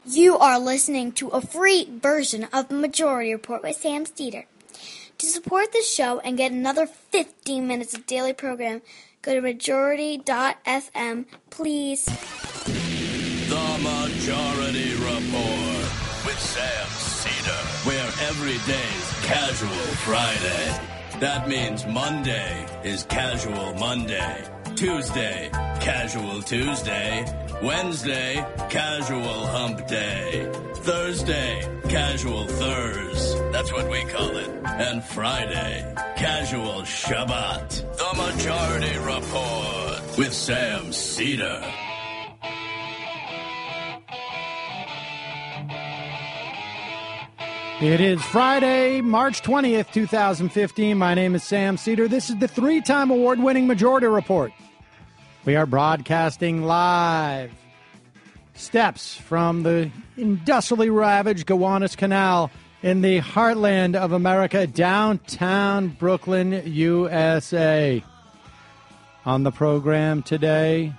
You are listening to a free version of the Majority Report with Sam Steeder. To support the show and get another 15 minutes of daily program, go to majority.fm, please. The Majority Report with Sam Steeder, where every day's Casual Friday. That means Monday is Casual Monday, Tuesday, Casual Tuesday, Wednesday, Casual Hump Day, Thursday, Casual Thurs, that's what we call it, and Friday, Casual Shabbat. The Majority Report with Sam Steeder. It is Friday, March 20th, 2015. My name is Sam Steeder. This is the three-time award-winning Majority Report. We are broadcasting live. Steps from the industrially ravaged Gowanus Canal in the heartland of America, downtown Brooklyn, USA. On the program today,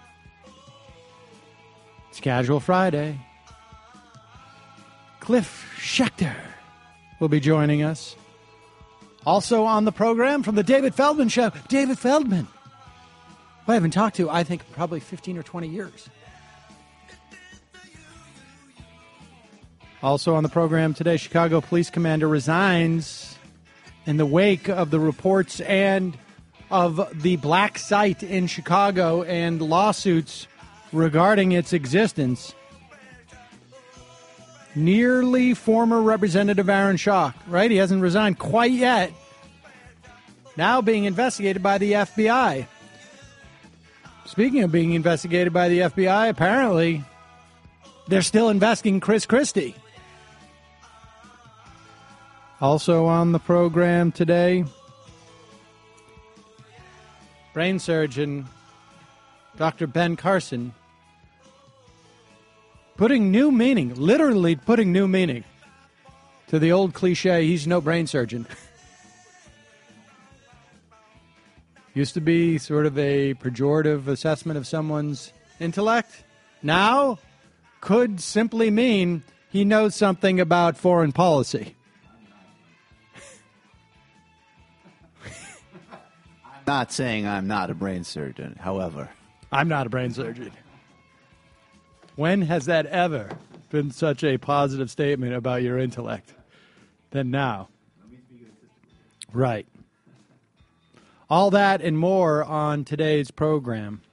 it's Casual Friday. Cliff Schechter will be joining us. Also on the program from the David Feldman Show, David Feldman, who I haven't talked to, I think, probably 15 or 20 years. Also on the program today, Chicago Police Commander resigns in the wake of the reports and of the black site in Chicago and lawsuits regarding its existence. Nearly former Representative Aaron Schock, right? He hasn't resigned quite yet. Now being investigated by the FBI. Speaking of being investigated by the FBI, apparently they're still investigating Chris Christie. Also on the program today, brain surgeon Dr. Ben Carson literally putting new meaning to the old cliche, he's no brain surgeon. Used to be sort of a pejorative assessment of someone's intellect. Now could simply mean he knows something about foreign policy. I'm not saying I'm not a brain surgeon, however. I'm not a brain surgeon. When has that ever been such a positive statement about your intellect than now? Right. All that and more on today's program.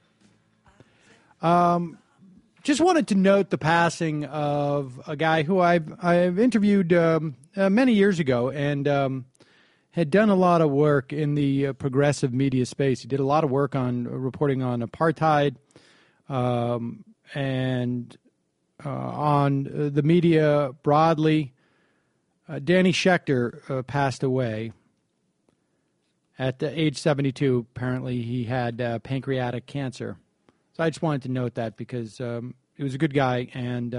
Just wanted to note the passing of a guy who I've interviewed many years ago and had done a lot of work in the progressive media space. He did a lot of work on reporting on apartheid, and on the media broadly. Danny Schechter passed away at age 72. Apparently he had pancreatic cancer. So I just wanted to note that because he was a good guy and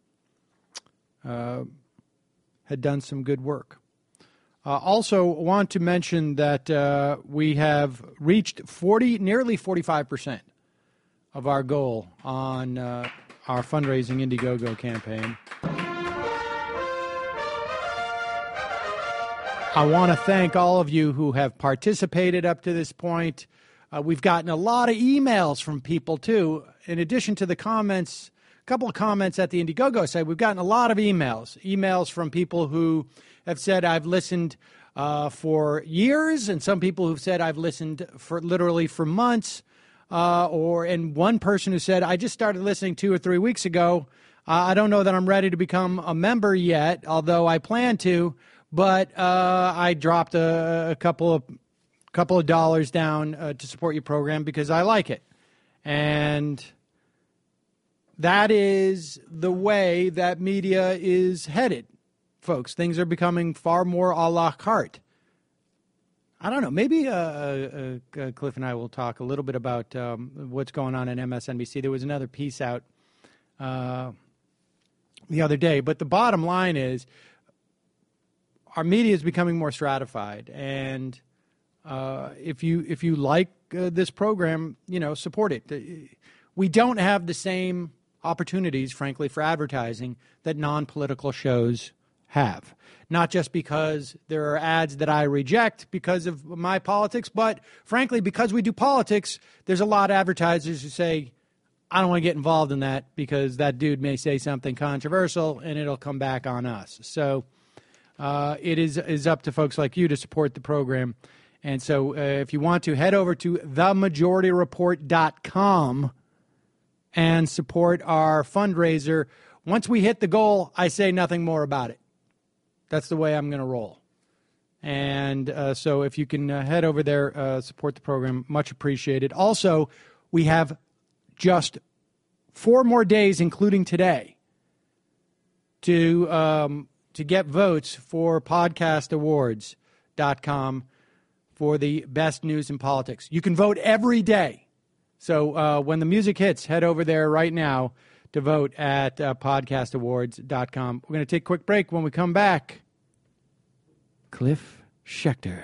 had done some good work. Also want to mention that we have reached nearly 45% of our goal on our fundraising Indiegogo campaign. I want to thank all of you who have participated up to this point. We've gotten a lot of emails from people, too. In addition to the comments, a couple of comments at the Indiegogo site, we've gotten a lot of emails from people who have said, I've listened for years, and some people who've said, I've listened for months. And one person who said, I just started listening 2 or 3 weeks ago. I don't know that I'm ready to become a member yet, although I plan to. But I dropped a couple of dollars down to support your program because I like it. And that is the way that media is headed, folks. Things are becoming far more a la carte. I don't know. Maybe Cliff and I will talk a little bit about what's going on in MSNBC. There was another piece out the other day. But the bottom line is our media is becoming more stratified. And if you like this program, support it. We don't have the same opportunities, frankly, for advertising that non-political shows have. Not just because there are ads that I reject because of my politics, but frankly, because we do politics, there's a lot of advertisers who say, I don't want to get involved in that because that dude may say something controversial and it'll come back on us. So it is up to folks like you to support the program. And so if you want to, head over to themajorityreport.com and support our fundraiser. Once we hit the goal, I say nothing more about it. That's the way I'm going to roll. And so if you can head over there, support the program, much appreciated. Also, we have just 4 more days, including today, to get votes for podcastawards.com for the best news in politics. You can vote every day. So when the music hits, head over there right now to vote at podcastawards.com. We're going to take a quick break. When we come back, Cliff Schecter.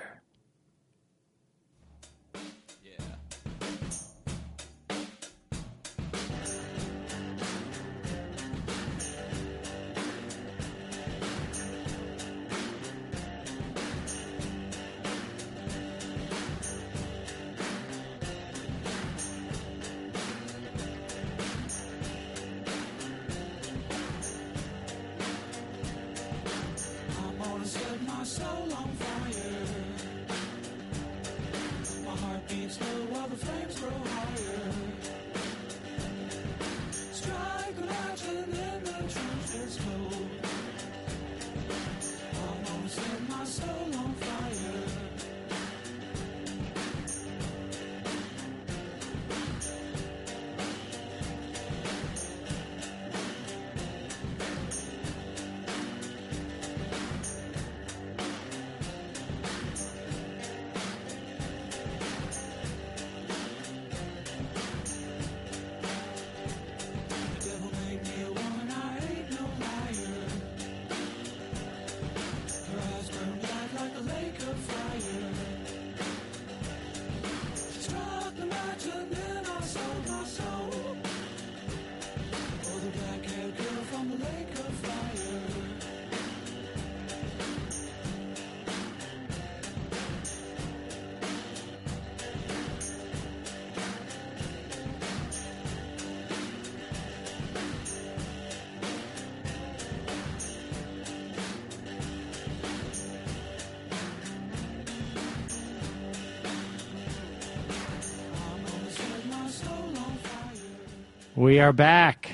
We are back.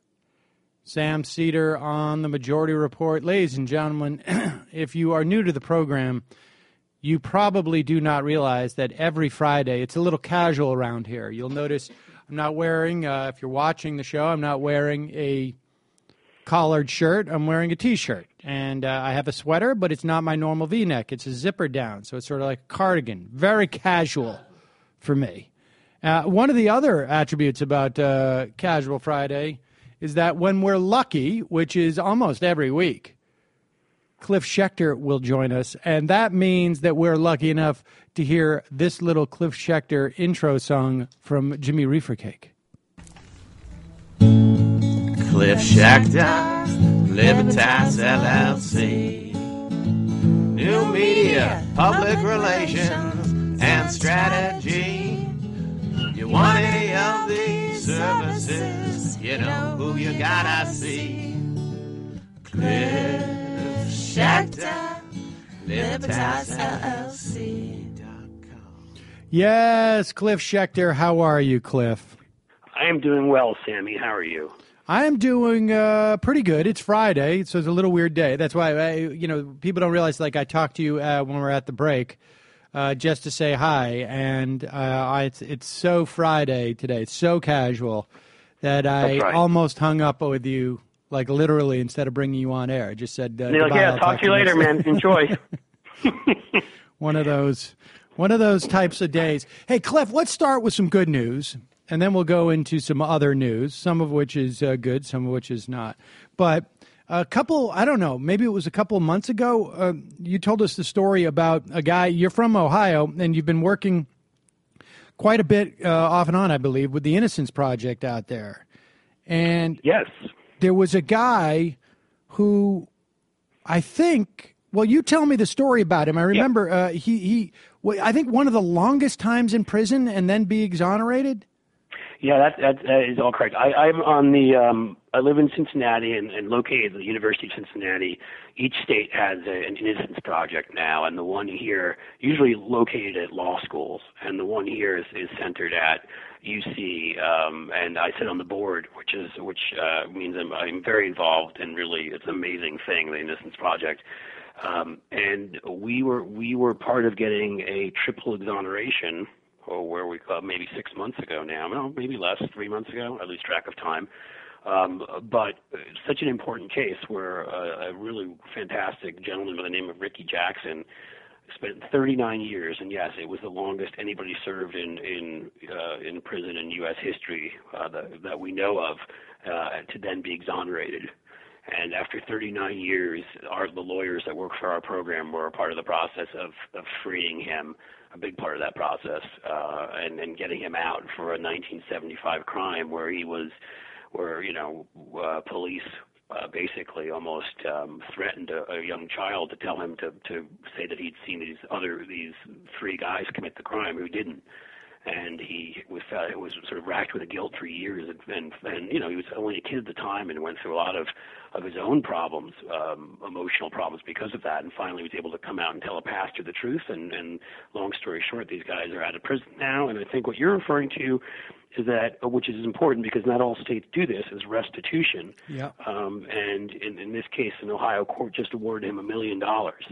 Sam Seder on the Majority Report. Ladies and gentlemen, if you are new to the program, you probably do not realize that every Friday, it's a little casual around here. You'll notice I'm not wearing, if you're watching the show, I'm not wearing a collared shirt. I'm wearing a T-shirt. And I have a sweater, but it's not my normal V-neck. It's a zipper down, so it's sort of like a cardigan. Very casual for me. One of the other attributes about Casual Friday is that when we're lucky, which is almost every week, Cliff Schecter will join us, and that means that we're lucky enough to hear this little Cliff Schecter intro song from Jimmy Reefer Cake. Cliff Schecter, Libertas LLC, new media, public relations, and strategy. You want any of these services, you know who you gotta see. Cliff Schecter, LibertasLLC.com. Yes, Cliff Schecter. How are you, Cliff? I am doing well, Sammy. How are you? I am doing pretty good. It's Friday, so it's a little weird day. That's why, people don't realize, like, I talked to you when we're at the break. Just to say hi, and it's so Friday today. It's so casual that I almost hung up with you, like literally, instead of bringing you on air. I just said, you're like, yeah, talk to you later, man. Enjoy. One of those types of days. Hey, Cliff, let's start with some good news, and then we'll go into some other news, some of which is good, some of which is not. But a couple, I don't know, maybe it was a couple of months ago, you told us the story about a guy, you're from Ohio, and you've been working quite a bit off and on, I believe, with the Innocence Project out there. And Yes. there was a guy who I think, well, you tell me the story about him. I remember I think one of the longest times in prison and then be exonerated. Yeah, that is all correct. I'm on the I live in Cincinnati and located at the University of Cincinnati. Each state has an innocence project now, and the one here usually located at law schools, and the one here is centered at UC, and I sit on the board, which means I'm very involved, and really it's an amazing thing, the Innocence Project. And we were part of getting a triple exoneration, or where we maybe 6 months ago now, no, maybe less, 3 months ago. I lose track of time. But such an important case where a really fantastic gentleman by the name of Ricky Jackson spent 39 years, and yes, it was the longest anybody served in prison in U.S. history that we know of, to then be exonerated. And after 39 years, the lawyers that work for our program were a part of the process of freeing him, a big part of that process, and getting him out for a 1975 crime where police basically almost threatened a young child to tell him to say that he'd seen these three guys commit the crime who didn't. And he was sort of racked with guilt for years, and he was only a kid at the time and went through a lot of his own problems, emotional problems because of that, and finally was able to come out and tell a pastor the truth. And long story short, these guys are out of prison now. And I think what you're referring to is that, which is important because not all states do this, is restitution. Yeah. And in this case, an Ohio court just awarded him $1 million.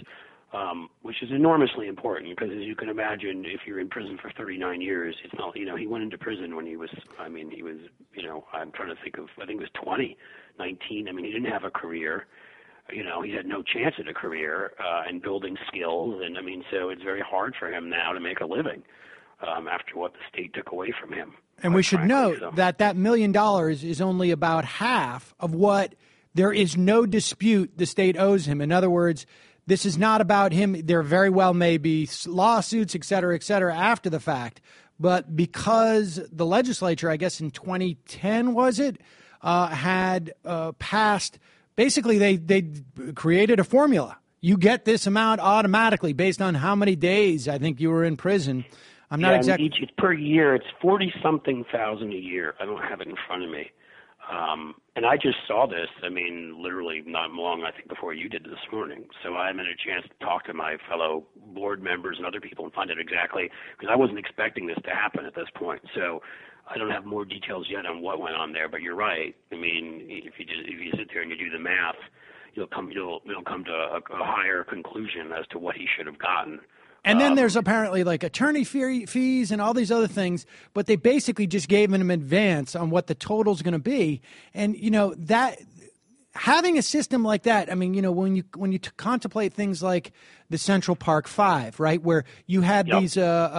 Which is enormously important because, as you can imagine, if you're in prison for 39 years, it's not, he went into prison when he was, I'm trying to think of, I think it was 20, 19. I mean, he didn't have a career. He had no chance at a career and building skills. And, so it's very hard for him now to make a living after what the state took away from him. And we should note that $1 million is only about half of what there is no dispute the state owes him. In other words, this is not about him. There very well may be lawsuits, et cetera, after the fact. But because the legislature, I guess in 2010, was it, had passed, basically they created a formula. You get this amount automatically based on how many days I think you were in prison. I'm not exactly. It's per year. It's 40-something thousand a year. I don't have it in front of me. And I just saw this, literally not long, I think, before you did this morning. So I haven't had a chance to talk to my fellow board members and other people and find out exactly, because I wasn't expecting this to happen at this point. So I don't have more details yet on what went on there, but you're right. If you sit there and you do the math, you'll come to a higher conclusion as to what he should have gotten. And then there's apparently like attorney fees and all these other things, but they basically just gave him an advance on what the total's going to be. And, that having a system like that, when you contemplate things like the Central Park Five, right, where you had these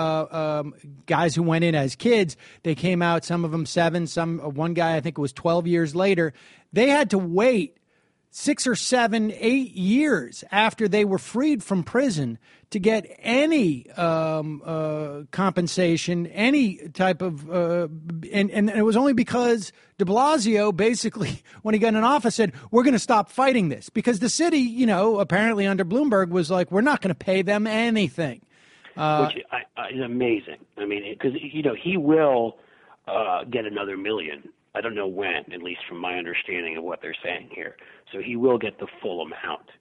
guys who went in as kids, they came out, some of them 7, one guy, I think it was 12 years later, they had to wait 6 or 7, 8 years after they were freed from prison to get any compensation, any type of, and it was only because de Blasio basically, when he got in office, said, we're going to stop fighting this. Because the city, apparently under Bloomberg was like, we're not going to pay them anything. Which is amazing. Because, he will get another $1 million. I don't know when, at least from my understanding of what they're saying here. So he will get the full amount.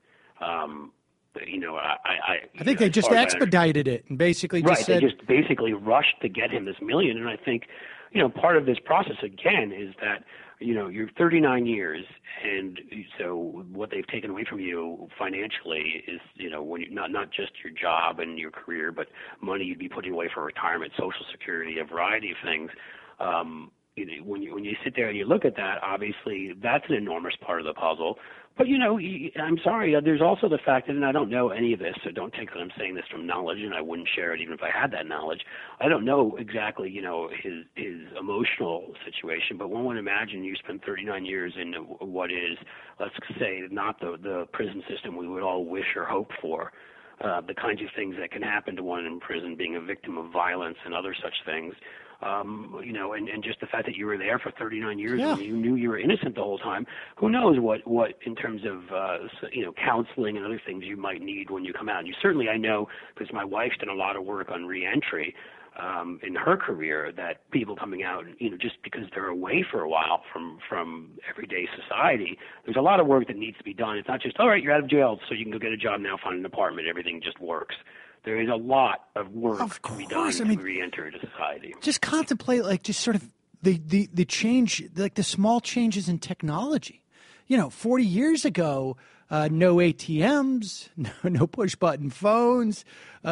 I think they just expedited it and basically just said. They just basically rushed to get him this $1 million. And I think, part of this process, again, is that, you're 39 years. And so what they've taken away from you financially is, when you, not just your job and your career, but money you'd be putting away for retirement, Social Security, a variety of things. When you sit there and you look at that, obviously that's an enormous part of the puzzle. But, I'm sorry, there's also the fact that, and I don't know any of this, so don't take that I'm saying this from knowledge, and I wouldn't share it even if I had that knowledge. I don't know exactly, his emotional situation, but one would imagine you spent 39 years in what is, let's say, not the prison system we would all wish or hope for. The kinds of things that can happen to one in prison, being a victim of violence and other such things. and just the fact that you were there for 39 years and you knew you were innocent the whole time. Who knows what in terms of, counseling and other things you might need when you come out. And I know, because my wife's done a lot of work on reentry in her career, that people coming out, just because they're away for a while from everyday society, there's a lot of work that needs to be done. It's not just, all right, you're out of jail, so you can go get a job now, find an apartment, everything just works. There is a lot of work to be done to re-enter into society. Just contemplate, just sort of the change, the small changes in technology. 40 years ago, no ATMs, no push-button phones.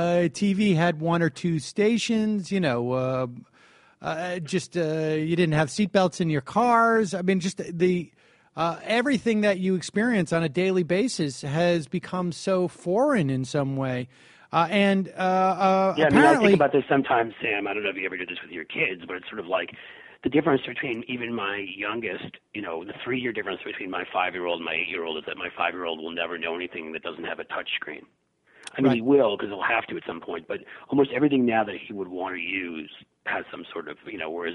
TV had one or two stations. You didn't have seatbelts in your cars. I mean, just everything that you experience on a daily basis has become so foreign in some way. Apparently, I think about this sometimes, Sam. I don't know if you ever did this with your kids, but it's sort of like the difference between even my youngest, the 3-year difference between my 5-year-old and my 8-year-old is that my 5-year-old will never know anything that doesn't have a touch screen. I mean, He will, because he'll have to at some point, but almost everything now that he would want to use has some sort of,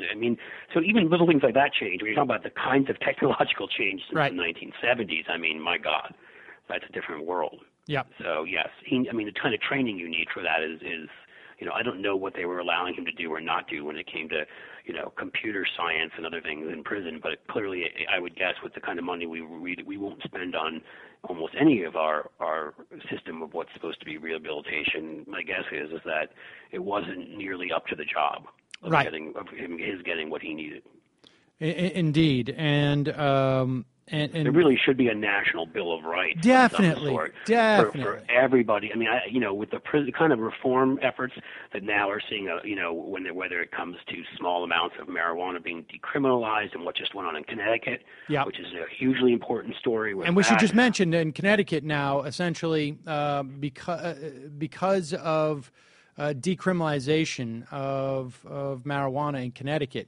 so even little things like that change. When you're talking about the kinds of technological change since the 1970s, my God, that's a different world. Yeah. So, yes, the kind of training you need for that is I don't know what they were allowing him to do or not do when it came to, computer science and other things in prison. But clearly, I would guess with the kind of money we won't spend on almost any of our system of what's supposed to be rehabilitation, my guess is that it wasn't nearly up to the job of getting what he needed. Indeed. And there really should be a national bill of rights. Definitely. For everybody. With the kind of reform efforts that now are seeing, whether it comes to small amounts of marijuana being decriminalized and what just went on in Connecticut, which is a hugely important story. And we should just mention in Connecticut now, essentially, because of decriminalization of marijuana in Connecticut,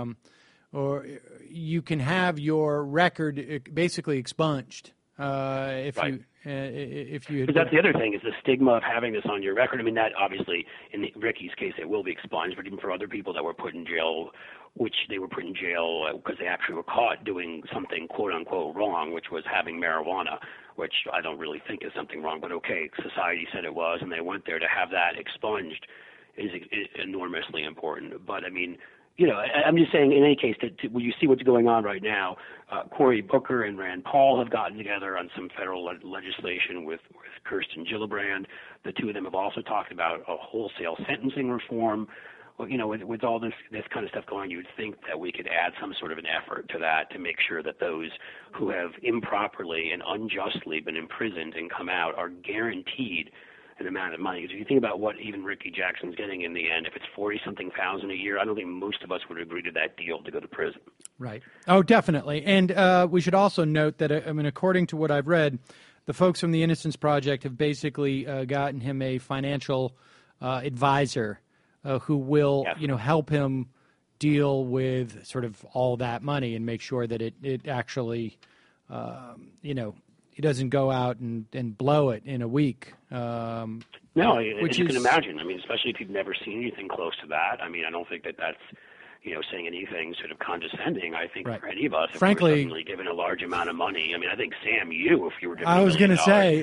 or you can have your record basically expunged if you. Because that's the other thing is the stigma of having this on your record. That obviously in Ricky's case it will be expunged, but even for other people that were put in jail, which they were put in jail because they actually were caught doing something quote unquote wrong, which was having marijuana, which I don't really think is something wrong, but okay, society said it was, and they went there to have that expunged is enormously important. But I'm just saying, in any case, when you see what's going on right now, Cory Booker and Rand Paul have gotten together on some federal legislation with Kirsten Gillibrand. The two of them have also talked about a wholesale sentencing reform. With all this kind of stuff going, you'd think that we could add some sort of an effort to that to make sure that those who have improperly and unjustly been imprisoned and come out are guaranteed an amount of money. Because if you think about what even Ricky Jackson's getting in the end, if it's 40-something thousand a year, I don't think most of us would agree to that deal to go to prison. Right. Oh, definitely. And we should also note that, according to what I've read, the folks from the Innocence Project have basically gotten him a financial advisor who will, help him deal with sort of all that money and make sure that it actually, he doesn't go out and blow it in a week. No, as you can imagine. Especially if you've never seen anything close to that. I don't think that's, saying anything sort of condescending. I think for any of us, if frankly, we're suddenly given a large amount of money, I think, Sam, if you were given I was going to say,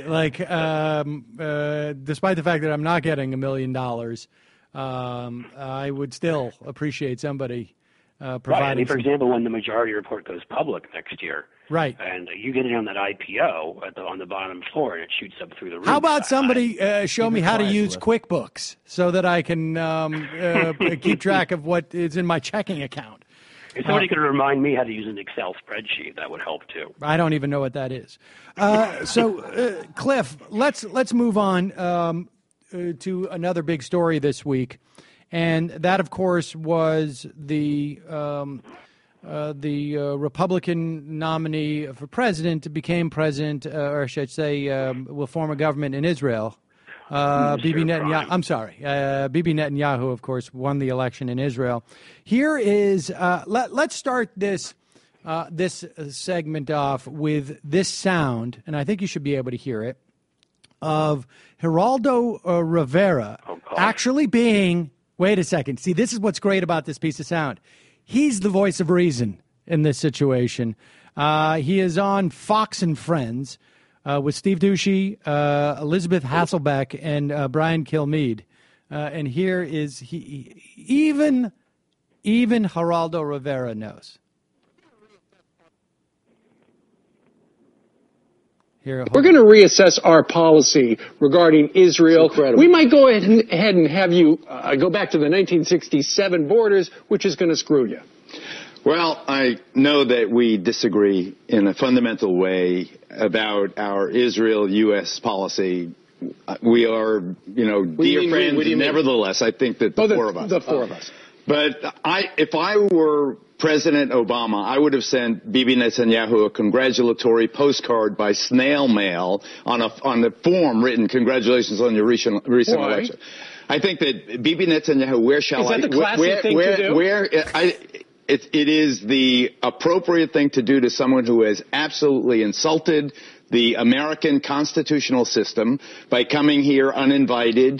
despite the fact that I'm not getting $1 million, I would still appreciate somebody providing. For example, when the majority report goes public next year, right, and you get it on that IPO on the bottom floor, and it shoots up through the roof. How about somebody show me how to use QuickBooks so that I can keep track of what is in my checking account? If somebody could remind me how to use an Excel spreadsheet, that would help too. I don't even know what that is. Cliff, let's move on to another big story this week, and that, of course, was the Republican nominee for president became president, or I should say, will form a government in Israel. Bibi Netanyahu. I'm sorry. Bibi Netanyahu, of course, won the election in Israel. Here is let's start this segment off with this sound, and I think you should be able to hear it, of Geraldo Rivera actually being Wait a second. See, this is what's great about this piece of sound. He's the voice of reason in this situation. He is on Fox and Friends with Steve Doocy, Elizabeth Hasselbeck, and Brian Kilmeade. And here is even Geraldo Rivera knows. We're going to reassess our policy regarding Israel. We might go ahead and have you go back to the 1967 borders, which is going to screw you. Well, I know that we disagree in a fundamental way about our Israel-U.S. policy. We are, dear friends. Nevertheless, I think that the four of us. The four of us. But if I were President Obama, I would have sent Bibi Netanyahu a congratulatory postcard by snail mail on the form written, "Congratulations on your recent election." I think that Bibi Netanyahu, it is the appropriate thing to do to someone who has absolutely insulted the American constitutional system by coming here uninvited,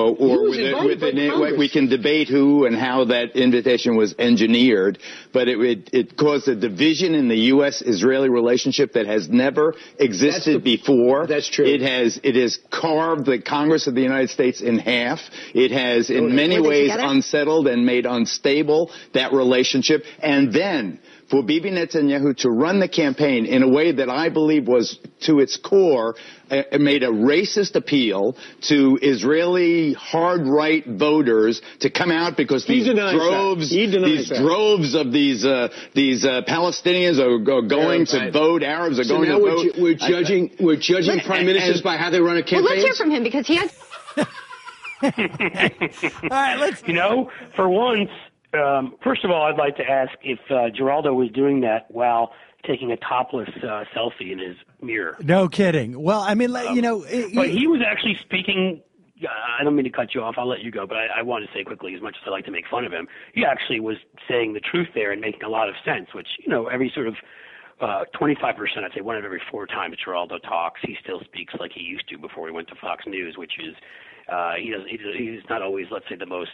we can debate who and how that invitation was engineered, but it caused a division in the U.S.-Israeli relationship that has never existed before. That's true. It has carved the Congress of the United States in half. It has in many ways unsettled and made unstable that relationship. And then for Bibi Netanyahu to run the campaign in a way that I believe was, to its core, made a racist appeal to Israeli hard-right voters to come out because these droves of these Palestinians are going to vote. Arabs are going to vote. We're judging prime ministers by how they run a campaign. Well, let's hear from him because he has. All right, let's. For once. First of all, I'd like to ask if Geraldo was doing that while taking a topless selfie in his mirror. No kidding. Well, I mean, but he was actually speaking. I don't mean to cut you off. I'll let you go, but I want to say quickly, as much as I like to make fun of him, he actually was saying the truth there and making a lot of sense, which, every sort of 25%, I'd say 1 out of every 4 times Geraldo talks, he still speaks like he used to before he went to Fox News, which is he's not always, let's say, the most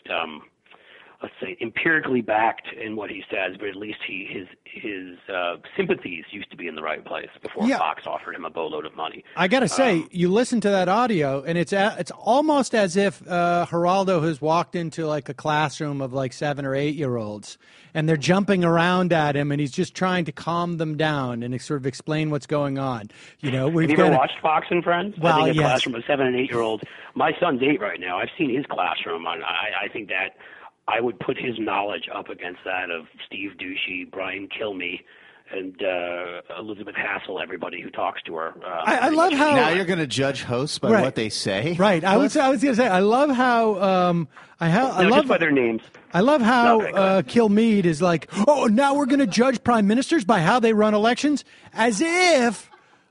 empirically backed in what he says, but at least his sympathies used to be in the right place before Fox offered him a boatload of money. I got to say, you listen to that audio, and it's almost as if Geraldo has walked into like a classroom of like 7 or 8-year-olds, and they're jumping around at him, and he's just trying to calm them down and sort of explain what's going on. Have you ever watched Fox and Friends? Well, I think a classroom of 7 and 8-year-olds. My son's 8 right now. I've seen his classroom. I think that I would put his knowledge up against that of Steve Doocy, Brian Kilmeade, and Elizabeth Hassel, everybody who talks to her. I love how now you're going to judge hosts by what they say. Right. I was going to say I love how just by their names. I love how Kilmeade is like, oh, now we're going to judge prime ministers by how they run elections, as if,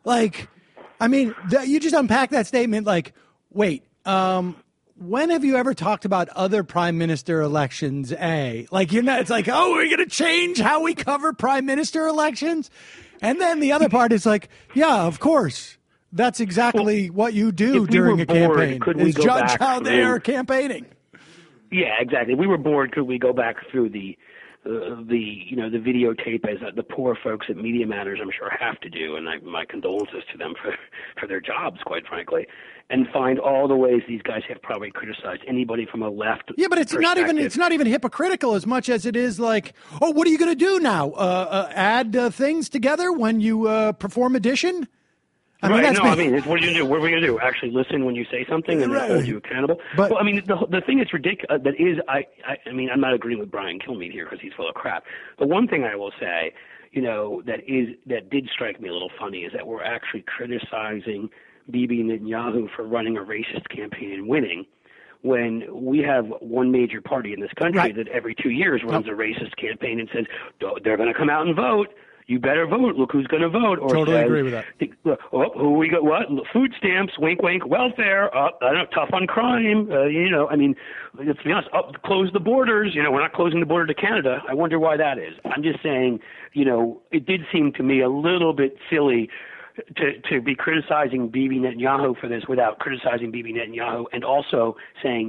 you just unpack that statement like, wait. When have you ever talked about other prime minister elections, it's like, oh, we're going to change how we cover prime minister elections? And then the other part is like, yeah, of course. That's exactly what you do during a campaign, is judge how they are campaigning. Yeah, exactly. If we were bored, could we go back through the videotape as the poor folks at Media Matters, I'm sure, have to do, and my condolences to them for their jobs, quite frankly, and find all the ways these guys have probably criticized anybody from a left. Yeah, but it's not even hypocritical as much as it is like, oh, what are you going to do now? Add things together when you perform addition? What are you going to do? What are we going to do? Actually listen when you say something and then hold you accountable? But the thing that's ridiculous, I'm not agreeing with Brian Kilmeade here because he's full of crap. But one thing I will say, that did strike me a little funny is that we're actually criticizing Bibi Netanyahu for running a racist campaign and winning, when we have one major party in this country that every 2 years runs a racist campaign and says, they're going to come out and vote. You better vote. Look who's going to vote. Or totally agree with that. Who we got? What? Food stamps. Wink, wink. Welfare. Tough on crime. Let's be honest. Close the borders. We're not closing the border to Canada. I wonder why that is. I'm just saying. It did seem to me a little bit silly to be criticizing Bibi Netanyahu for this without criticizing Bibi Netanyahu, and also saying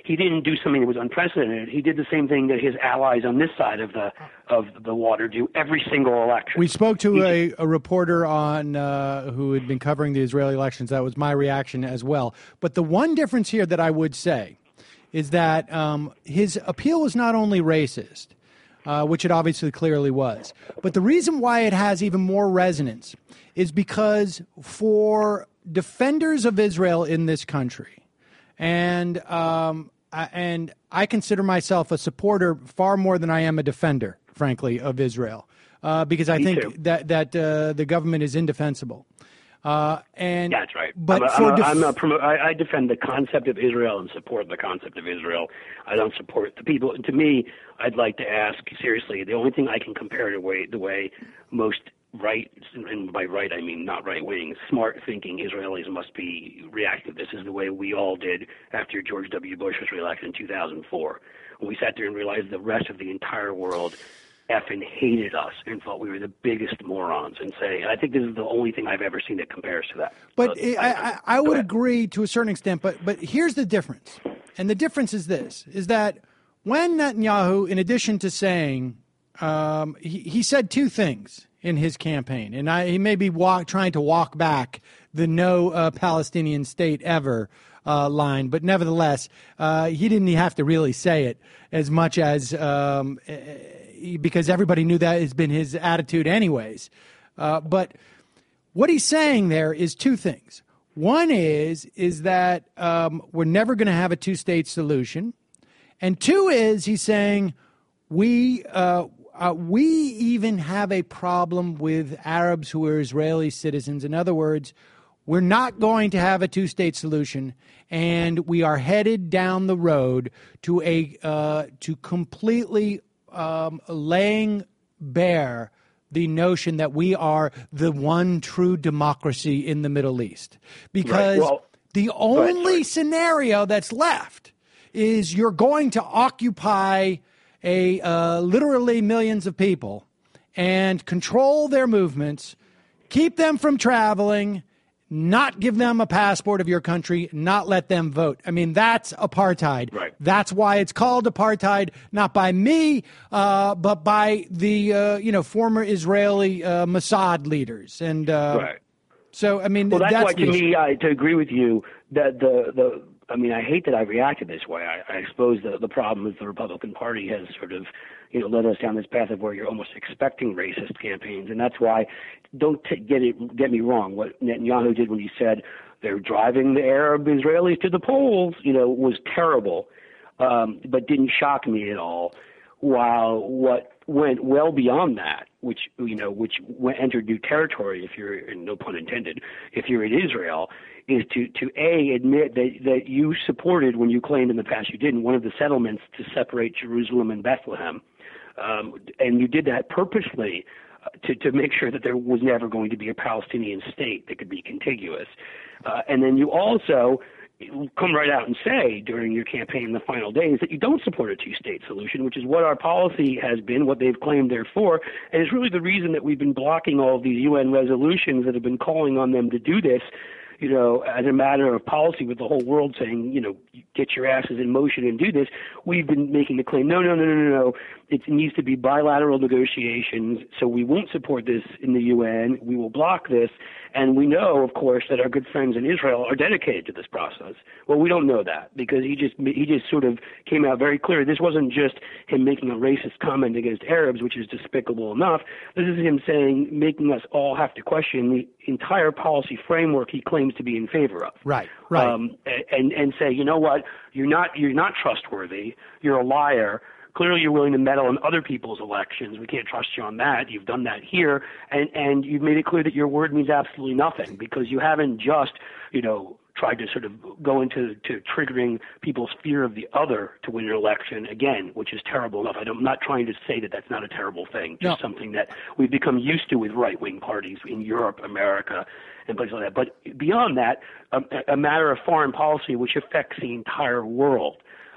he didn't do something that was unprecedented. He did the same thing that his allies on this side of the water do every single election. We spoke to a reporter on who had been covering the Israeli elections. That was my reaction as well. But the one difference here that I would say is that his appeal was not only racist, which it obviously clearly was, but the reason why it has even more resonance is because for defenders of Israel in this country, and I consider myself a supporter far more than I am a defender, frankly, of Israel, because I think that the government is indefensible. And that's right. But I defend the concept of Israel and support the concept of Israel. I don't support the people. And to me, I'd like to ask seriously. The only thing I can compare to the way most right, and by right I mean not right wing, smart thinking Israelis must be reacting. This is the way we all did after George W. Bush was reelected in 2004. When we sat there and realized the rest of the entire world effing hated us and thought we were the biggest morons, and I think this is the only thing I've ever seen that compares to that. But I would agree to a certain extent, but here's the difference. And the difference is this, is that when Netanyahu, in addition to saying, he said two things in his campaign, and he may be trying to walk back the no Palestinian state ever line, but nevertheless, he didn't have to really say it as much as because everybody knew that has been his attitude anyways. But what he's saying there is two things. One is that we're never going to have a two-state solution. And two is he's saying we even have a problem with Arabs who are Israeli citizens. In other words, we're not going to have a two-state solution, and we are headed down the road to completely laying bare the notion that we are the one true democracy in the Middle East. Because the only scenario that's left is you're going to occupy literally millions of people and control their movements, keep them from traveling, not give them a passport of your country, not let them vote. I mean, that's apartheid. Right. That's why it's called apartheid, not by me, but by the former Israeli Mossad leaders. And so, I mean, that's why, to me, to agree with you, that I mean, I hate that I reacted this way. I suppose the problem is the Republican Party has sort of, led us down this path of where you're almost expecting racist campaigns, and that's why. Don't get me wrong. What Netanyahu did when he said they're driving the Arab Israelis to the polls, was terrible, but didn't shock me at all. While what went well beyond that, which entered new territory, if you're, and no pun intended, if you're in Israel, is to admit that you supported, when you claimed in the past you didn't, one of the settlements to separate Jerusalem and Bethlehem, and you did that purposely to make sure that there was never going to be a Palestinian state that could be contiguous, and then you also come right out and say during your campaign in the final days that you don't support a two-state solution, which is what our policy has been, what they've claimed they're for, and it's really the reason that we've been blocking all of these UN resolutions that have been calling on them to do this, as a matter of policy, with the whole world saying, get your asses in motion and do this. We've been making the claim, no. It needs to be bilateral negotiations, so we won't support this in the UN. We will block this. And we know, of course, that our good friends in Israel are dedicated to this process. Well, we don't know that because he just sort of came out very clear. This wasn't just him making a racist comment against Arabs, which is despicable enough. This is him making us all have to question the entire policy framework he claims to be in favor of. Right. And say, you know what, you're not trustworthy. You're a liar. Clearly, you're willing to meddle in other people's elections. We can't trust you on that. You've done that here, and you've made it clear that your word means absolutely nothing because you haven't just, tried to sort of go into triggering people's fear of the other to win an election again, which is terrible enough. I'm not trying to say that that's not a terrible thing, just something that we've become used to with right-wing parties in Europe, America, and places like that. But beyond that, a matter of foreign policy which affects the entire world.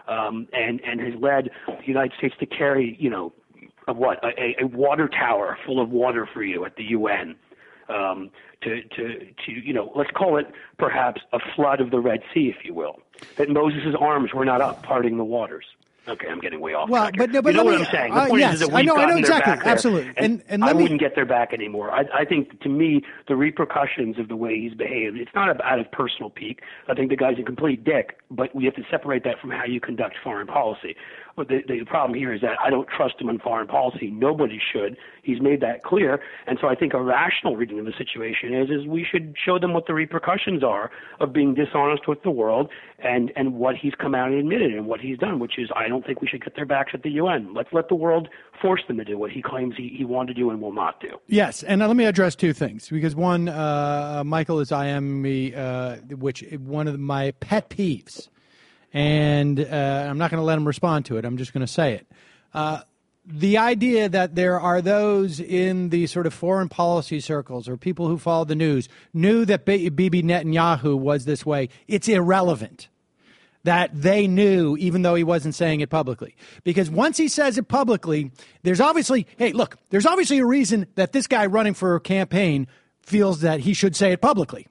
And has led the United States to carry, a water tower full of water for you at the UN, let's call it perhaps a flood of the Red Sea, if you will, that Moses' arms were not up parting the waters. Okay, I'm getting way off track. But you know what I'm saying? The point is that we've gotten exactly, their back there, absolutely. And I wouldn't get their back anymore. I think, to me, the repercussions of the way he's behaved, it's not out of personal pique. I think the guy's a complete dick, but we have to separate that from how you conduct foreign policy. But the problem here is that I don't trust him on foreign policy. Nobody should. He's made that clear. And so I think a rational reading of the situation is we should show them what the repercussions are of being dishonest with the world and what he's come out and admitted and what he's done, which is I don't think we should get their backs at the UN. Let's let the world force them to do what he claims he wanted to do and will not do. Yes, and let me address two things. Because one, Michael is me, which one of my pet peeves. And I'm not going to let him respond to it. I'm just going to say it. The idea that there are those in the sort of foreign policy circles or people who follow the news knew that Bibi Netanyahu was this way. It's irrelevant that they knew, even though he wasn't saying it publicly. Because once he says it publicly, there's obviously a reason that this guy running for a campaign feels that he should say it publicly.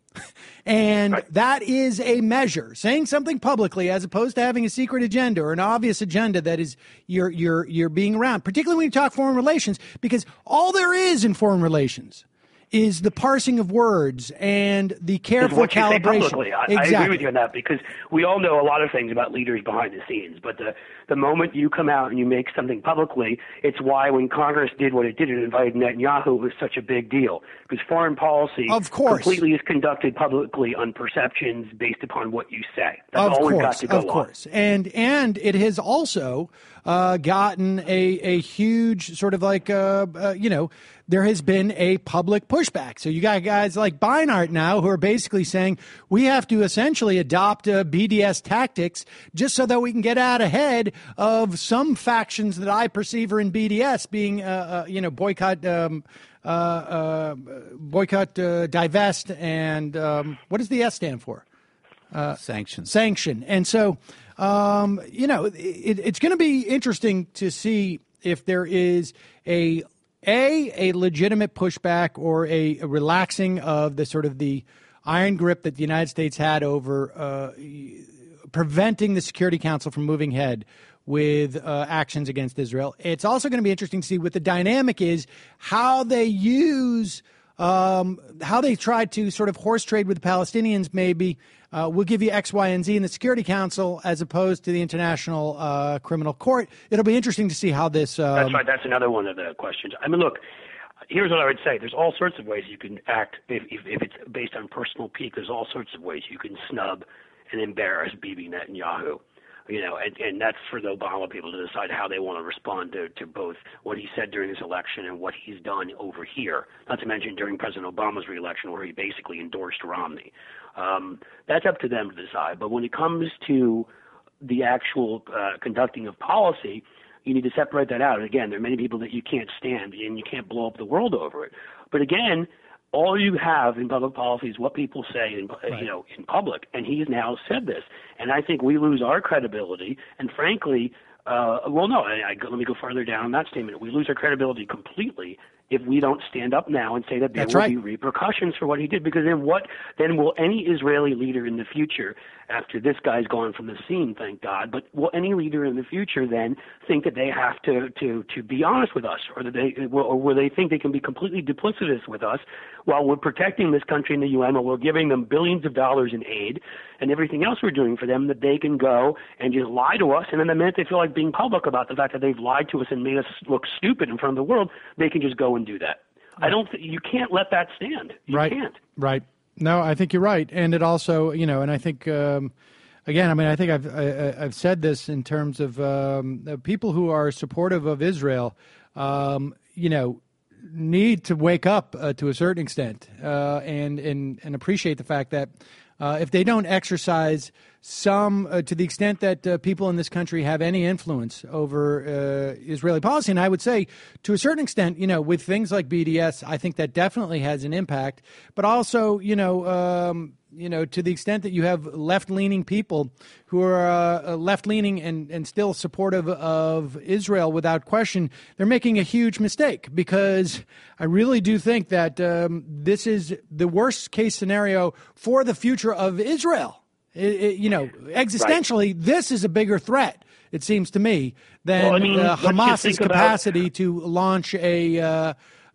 And that is a measure. Saying something publicly as opposed to having a secret agenda or an obvious agenda that is you're being around, particularly when you talk foreign relations, because all there is in foreign relations is the parsing of words and the careful calibration. I agree with you on that, because we all know a lot of things about leaders behind the scenes, but the moment you come out and you make something publicly, it's why when Congress did what it did and invited Netanyahu, it was such a big deal, because foreign policy completely is conducted publicly on perceptions based upon what you say. That's all we've got to go on. Of course. And it has also gotten a huge sort of like, there has been a public pushback. So you got guys like Beinart now who are basically saying we have to essentially adopt BDS tactics just so that we can get out ahead of some factions that I perceive are in BDS being, boycott, divest, and what does the S stand for? Sanction. And so, it's going to be interesting to see if there is a legitimate pushback or a relaxing of the sort of the iron grip that the United States had over preventing the Security Council from moving ahead with actions against Israel. It's also going to be interesting to see what the dynamic is, how they use, how they try to sort of horse trade with the Palestinians maybe. We'll give you X, Y, and Z in the Security Council as opposed to the International Criminal Court. It'll be interesting to see how this... That's right. That's another one of the questions. I mean, look, here's what I would say. There's all sorts of ways you can act. If it's based on personal pique, there's all sorts of ways you can snub and embarrass Bibi Netanyahu. And that's for the Obama people to decide how they want to respond to both what he said during this election and what he's done over here, not to mention during President Obama's reelection where he basically endorsed Romney. That's up to them to decide. But when it comes to the actual conducting of policy, you need to separate that out. And again, there are many people that you can't stand and you can't blow up the world over it. But again, all you have in public policy is what people say in public, and he's now said this. And I think we lose our credibility, and frankly, let me go further down on that statement. We lose our credibility completely if we don't stand up now and say that there will be repercussions for what he did, because then will any Israeli leader in the future, after this guy's gone from the scene, thank God, but will any leader in the future then think that they have to be honest with us, or will they think they can be completely duplicitous with us while we're protecting this country in the UN, or we're giving them billions of dollars in aid and everything else we're doing for them, that they can go and just lie to us, and then the minute they feel like being public about the fact that they've lied to us and made us look stupid in front of the world, they can just go and do that. Right. You can't let that stand. You can't. Right. No, I think you're right. And it also, and I think, again, I think I've said this in terms of people who are supportive of Israel, need to wake up to a certain extent and appreciate the fact that if they don't exercise some, to the extent that people in this country have any influence over Israeli policy, and I would say to a certain extent, with things like BDS, I think that definitely has an impact. But also, to the extent that you have left-leaning people who are left-leaning and still supportive of Israel without question, they're making a huge mistake, because I really do think that this is the worst-case scenario for the future of Israel. Existentially, This is a bigger threat, it seems to me, than Hamas's capacity to launch a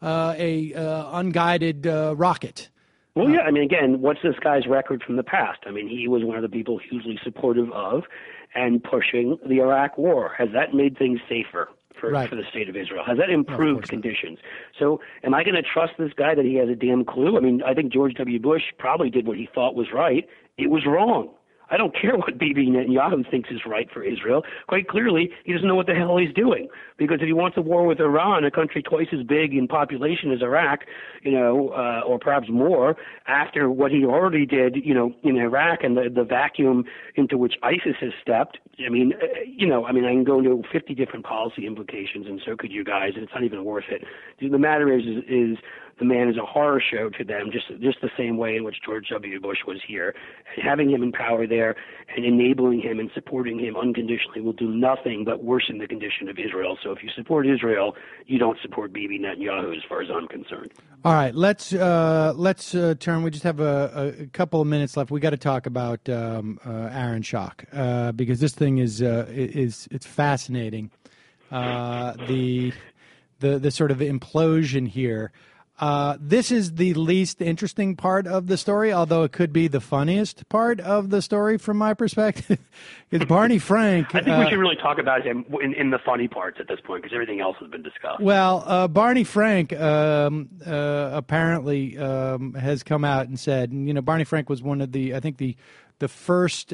unguided rocket. Well, yeah. I mean, again, what's this guy's record from the past? I mean, he was one of the people hugely supportive of and pushing the Iraq War. Has that made things safer for the state of Israel? Has that improved conditions? So am I going to trust this guy that he has a damn clue? I mean, I think George W. Bush probably did what he thought was right. It was wrong. I don't care what Bibi Netanyahu thinks is right for Israel. Quite clearly, he doesn't know what the hell he's doing. Because if he wants a war with Iran, a country twice as big in population as Iraq, or perhaps more, after what he already did, in Iraq and the vacuum into which ISIS has stepped, I can go into 50 different policy implications, and so could you guys, and it's not even worth it. The matter is the man is a horror show to them, just the same way in which George W. Bush was here. And having him in power there and enabling him and supporting him unconditionally will do nothing but worsen the condition of Israel. So if you support Israel, you don't support Bibi Netanyahu, as far as I'm concerned. All right, let's turn. We just have a couple of minutes left. We got to talk about Aaron Schock, because this thing is it's fascinating. The sort of implosion here. This is the least interesting part of the story, although it could be the funniest part of the story from my perspective. It's Barney Frank. I think we should really talk about him in the funny parts at this point, because everything else has been discussed. Well, Barney Frank apparently has come out and said, Barney Frank was one of the first.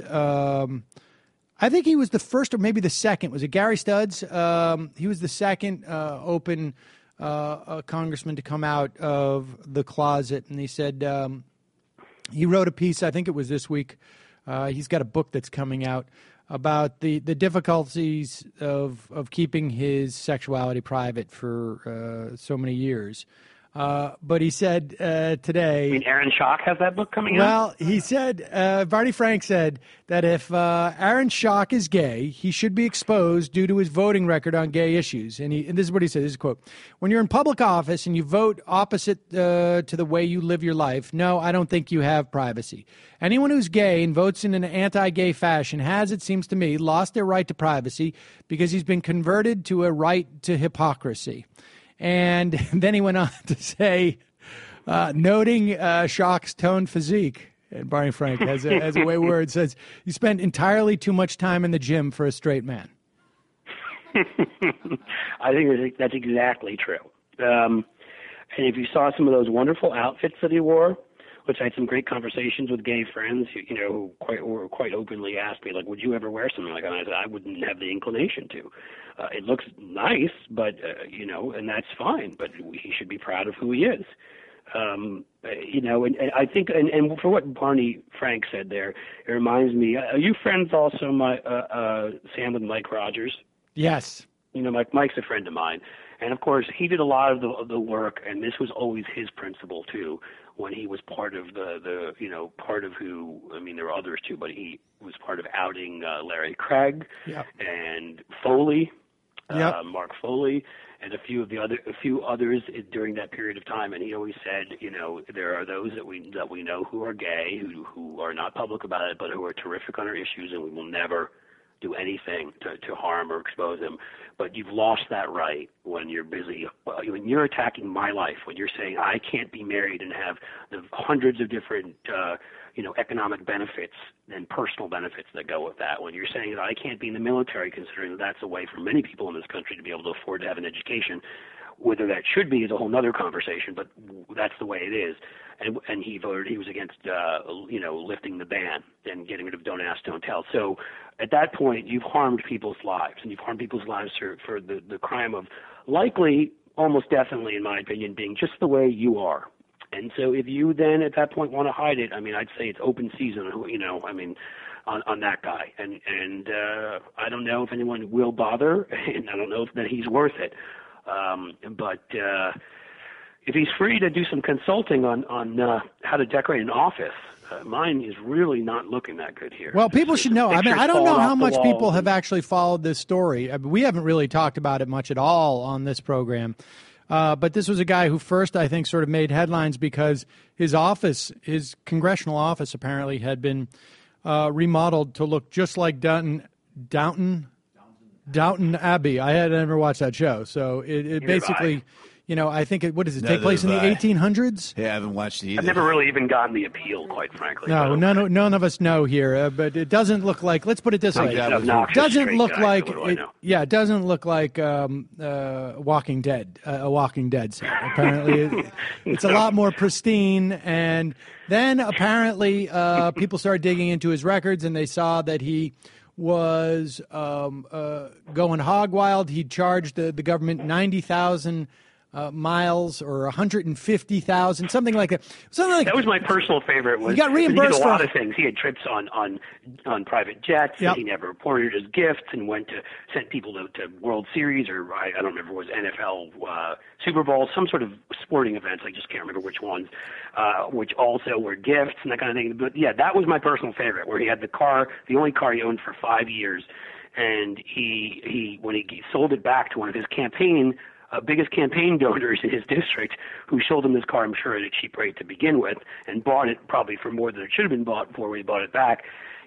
I think he was the first, or maybe the second. Was it Gary Studs? He was the second open a congressman to come out of the closet, and he said he wrote a piece, I think it was this week. He's got a book that's coming out about the difficulties of keeping his sexuality private for so many years. But he said today... You mean Aaron Schock has that book coming out? Well, he said, Barney Frank said that if Aaron Schock is gay, he should be exposed due to his voting record on gay issues. And this is what he said, this is a quote, "When you're in public office and you vote opposite to the way you live your life, no, I don't think you have privacy. Anyone who's gay and votes in an anti-gay fashion has, it seems to me, lost their right to privacy because he's been converted to a right to hypocrisy." And then he went on to say, noting Schock's toned physique, and Barney Frank has a way where it says, "You spent entirely too much time in the gym for a straight man." I think that's exactly true. And if you saw some of those wonderful outfits that he wore, which I had some great conversations with gay friends, who quite openly asked me, like, would you ever wear something like that? And I said, I wouldn't have the inclination to. It looks nice, but, and that's fine, but he should be proud of who he is. And I think, and for what Barney Frank said there, it reminds me, are you friends also, Sam, with Mike Rogers? Yes. Mike's a friend of mine. And, of course, he did a lot of the work, and this was always his principle, too, when he was part of part of who, there were others, too, but he was part of outing Larry Craig and Foley, Mark Foley, and a few others during that period of time. And he always said, there are those that we know who are gay, who are not public about it, but who are terrific on our issues, and we will never do anything to harm or expose them. But you've lost that right when you're busy, when you're attacking my life, when you're saying I can't be married and have the hundreds of different, economic benefits and personal benefits that go with that. When you're saying that I can't be in the military, considering that that's a way for many people in this country to be able to afford to have an education. Whether that should be is a whole other conversation, but that's the way it is. And he voted. He was against, lifting the ban and getting rid of Don't Ask, Don't Tell. So at that point, you've harmed people's lives, and you've harmed people's lives for the crime of likely, almost definitely, in my opinion, being just the way you are. And so if you then at that point want to hide it, I'd say it's open season. On that guy, and I don't know if anyone will bother, and I don't know that he's worth it. But if he's free to do some consulting on how to decorate an office, mine is really not looking that good here. Well, people should know. I mean, I don't know how much people have and actually followed this story. I mean, we haven't really talked about it much at all on this program. But this was a guy who first, I think, sort of made headlines because his office, his congressional office, apparently had been remodeled to look just like Downton Abbey. I had never watched that show, so it basically, I think what does it take place in the 1800s? Yeah, I haven't watched it either. I've never really even gotten the appeal, quite frankly. No, none of us know here, but it doesn't look like. Let's put it this way: it doesn't look like. It doesn't look like Walking Dead, a Walking Dead set. Apparently, it's a lot more pristine. And then apparently, people started digging into his records, and they saw that he was going hog wild. He charged the government 90,000 miles or 150,000, something like that. That was my personal favorite. He got reimbursed for a lot of things. He had trips on private jets. Yep. He never reported his gifts and sent people to World Series or I don't remember, it was NFL Super Bowl, some sort of sporting events. I just can't remember which ones, which also were gifts and that kind of thing. But yeah, that was my personal favorite, where he had the only car he owned for 5 years, and he when he sold it back to one of his biggest campaign donors in his district, who sold him this car, I'm sure, at a cheap rate to begin with, and bought it probably for more than it should have been bought for when he bought it back.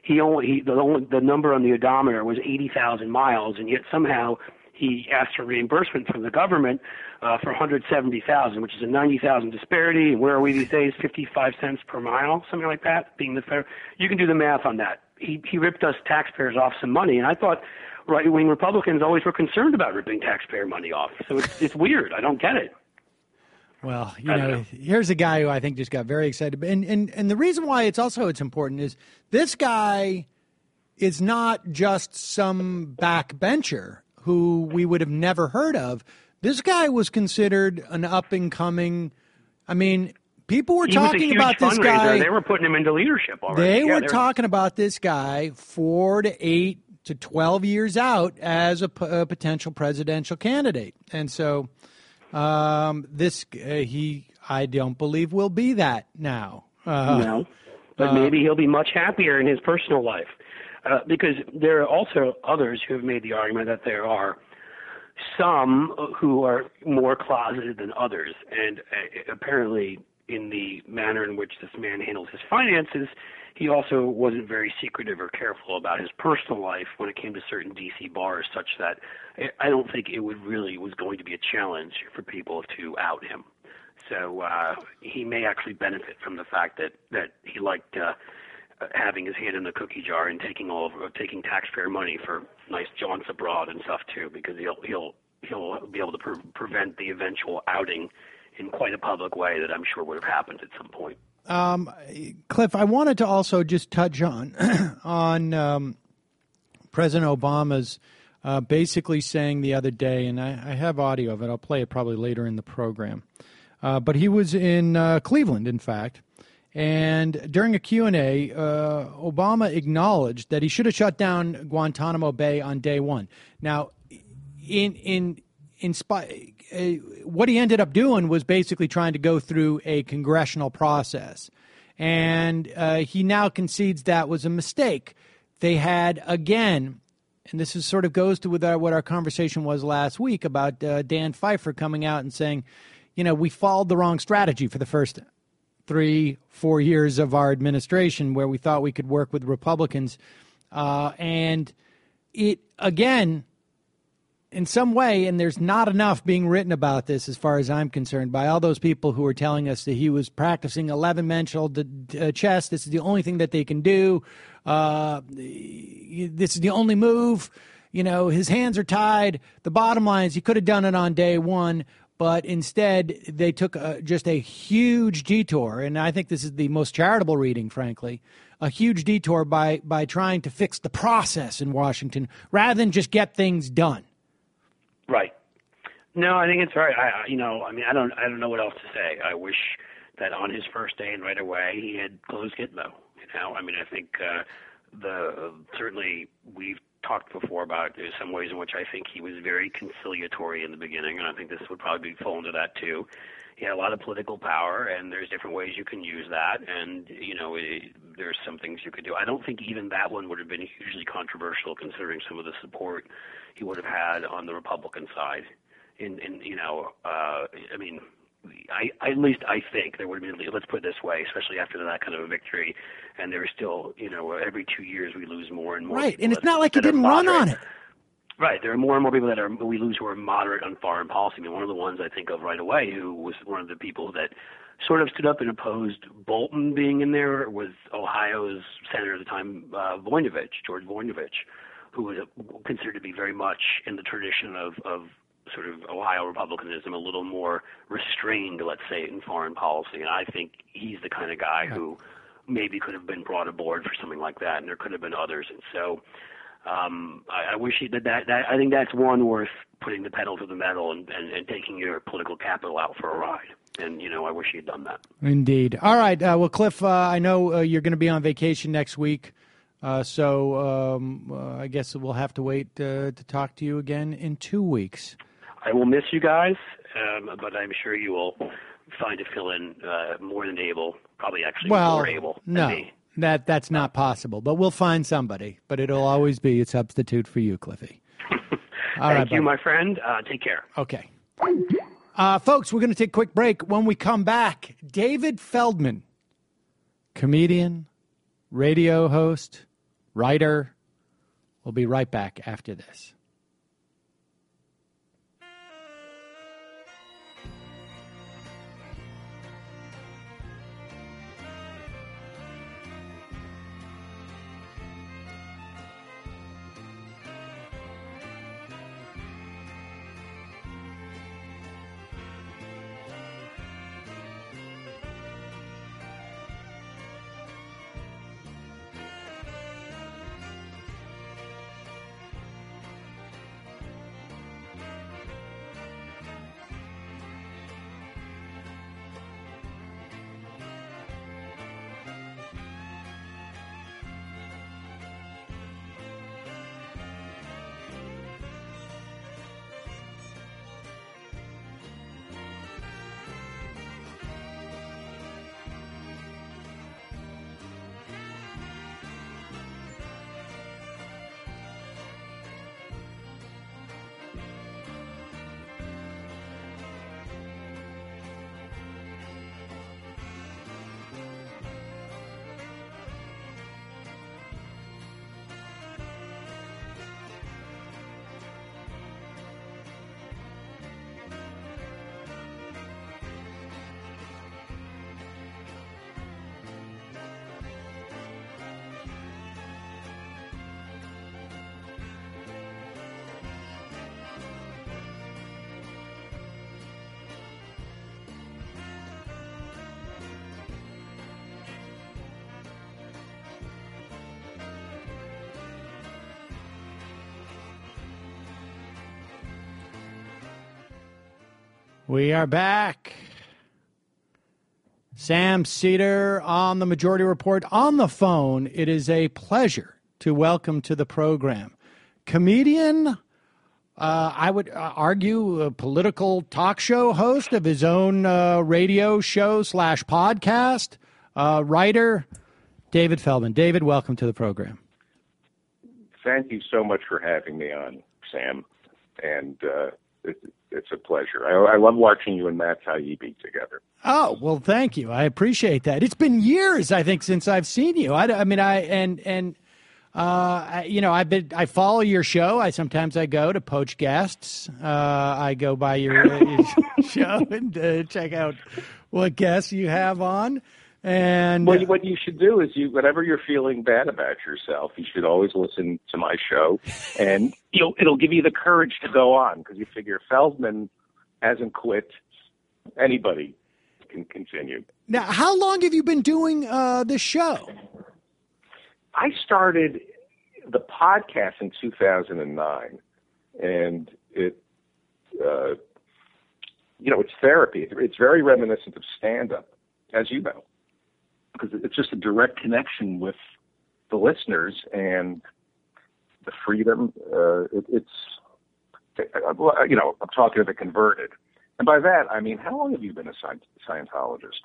The number on the odometer was 80,000 miles, and yet somehow he asked for reimbursement from the government for 170,000, which is a 90,000 disparity. And where are we these days? 55 cents per mile, something like that. Being the fair, you can do the math on that. He ripped us taxpayers off some money, and I thought right-wing Republicans always were concerned about ripping taxpayer money off. So it's weird. I don't get it. Well, here's a guy who I think just got very excited. And the reason why it's important is this guy is not just some backbencher who we would have never heard of. This guy was considered an up-and-coming, people were talking about this guy. They were putting him into leadership already. They were talking about this guy 4 to 8 to 12 years out as a potential presidential candidate. And so I don't believe will be that now. No, but maybe he'll be much happier in his personal life. Because there are also others who have made the argument that there are some who are more closeted than others. And apparently in the manner in which this man handles his finances, he also wasn't very secretive or careful about his personal life when it came to certain D.C. bars, such that I don't think it was going to be a challenge for people to out him. So he may actually benefit from the fact that he liked having his hand in the cookie jar and taking taxpayer money for nice jaunts abroad and stuff too, because he'll be able to prevent the eventual outing in quite a public way that I'm sure would have happened at some point. Cliff, I wanted to also just touch on President Obama's basically saying the other day, and I have audio of it. I'll play it probably later in the program. But he was in Cleveland, in fact, and during a Q&A, Obama acknowledged that he should have shut down Guantanamo Bay on day one. Now, what he ended up doing was basically trying to go through a congressional process. And he now concedes that was a mistake. They had, again, and this is sort of goes to what our conversation was last week about Dan Pfeiffer coming out and saying, we followed the wrong strategy for the first 3-4 years of our administration where we thought we could work with Republicans. And it, again, in some way, and there's not enough being written about this as far as I'm concerned, by all those people who are telling us that he was practicing 11-dimensional chess. This is the only thing that they can do. This is the only move. His hands are tied. The bottom line is he could have done it on day one, but instead they took just a huge detour, and I think this is the most charitable reading, frankly, a huge detour by trying to fix the process in Washington rather than just get things done. Right. No, I think it's right. I don't know what else to say. I wish that on his first day and right away he had closed Gitmo. I think certainly we've talked before about some ways in which I think he was very conciliatory in the beginning, and I think this would probably fall into that too. He had a lot of political power, and there's different ways you can use that, and, there's some things you could do. I don't think even that one would have been hugely controversial, considering some of the support he would have had on the Republican side. At least I think there would have been, let's put it this way, especially after that kind of a victory, and there's still, every 2 years we lose more and more. Right, and it's not like he didn't run on it. Right, there are more and more people we lose who are moderate on foreign policy. I mean, one of the ones I think of right away, who was one of the people that sort of stood up and opposed Bolton being in there, was Ohio's senator at the time, George Voinovich, who was considered to be very much in the tradition of sort of Ohio Republicanism, a little more restrained, let's say, in foreign policy. And I think he's the kind of guy who maybe could have been brought aboard for something like that, and there could have been others. And so I wish he did that. I think that's one worth putting the pedal to the metal and taking your political capital out for a ride. And, I wish he had done that. Indeed. All right. Well, Cliff, I know you're going to be on vacation next week. So I guess we'll have to wait to talk to you again in 2 weeks. I will miss you guys, but I'm sure you will find to fill in more than able, probably actually more able than me. That's not possible, but we'll find somebody. But it'll always be a substitute for you, Cliffy. Thank you, my friend. Take care. Okay. Folks, we're going to take a quick break. When we come back, David Feldman, comedian, radio host, writer. We'll be right back after this. We are back. Sam Seder on the Majority Report on the phone. It is a pleasure to welcome to the program comedian, I would argue a political talk show host of his own radio show / podcast, writer, David Feldman. David, welcome to the program. Thank you so much for having me on, Sam. And it's a pleasure. I love watching you and Matt Taibbi together. Oh, well, thank you. I appreciate that. It's been years, I think, since I've seen you. I follow your show. Sometimes I go to poach guests. I go by your show and check out what guests you have on. And what you should do is whenever you're feeling bad about yourself, you should always listen to my show, and it'll give you the courage to go on, because you figure Feldman hasn't quit. Anybody can continue. Now, how long have you been doing this show? I started the podcast in 2009, and it's therapy. It's very reminiscent of stand-up, as you know, because it's just a direct connection with the listeners, and the freedom. I'm talking to the converted. And by that, I mean, how long have you been a Scientologist?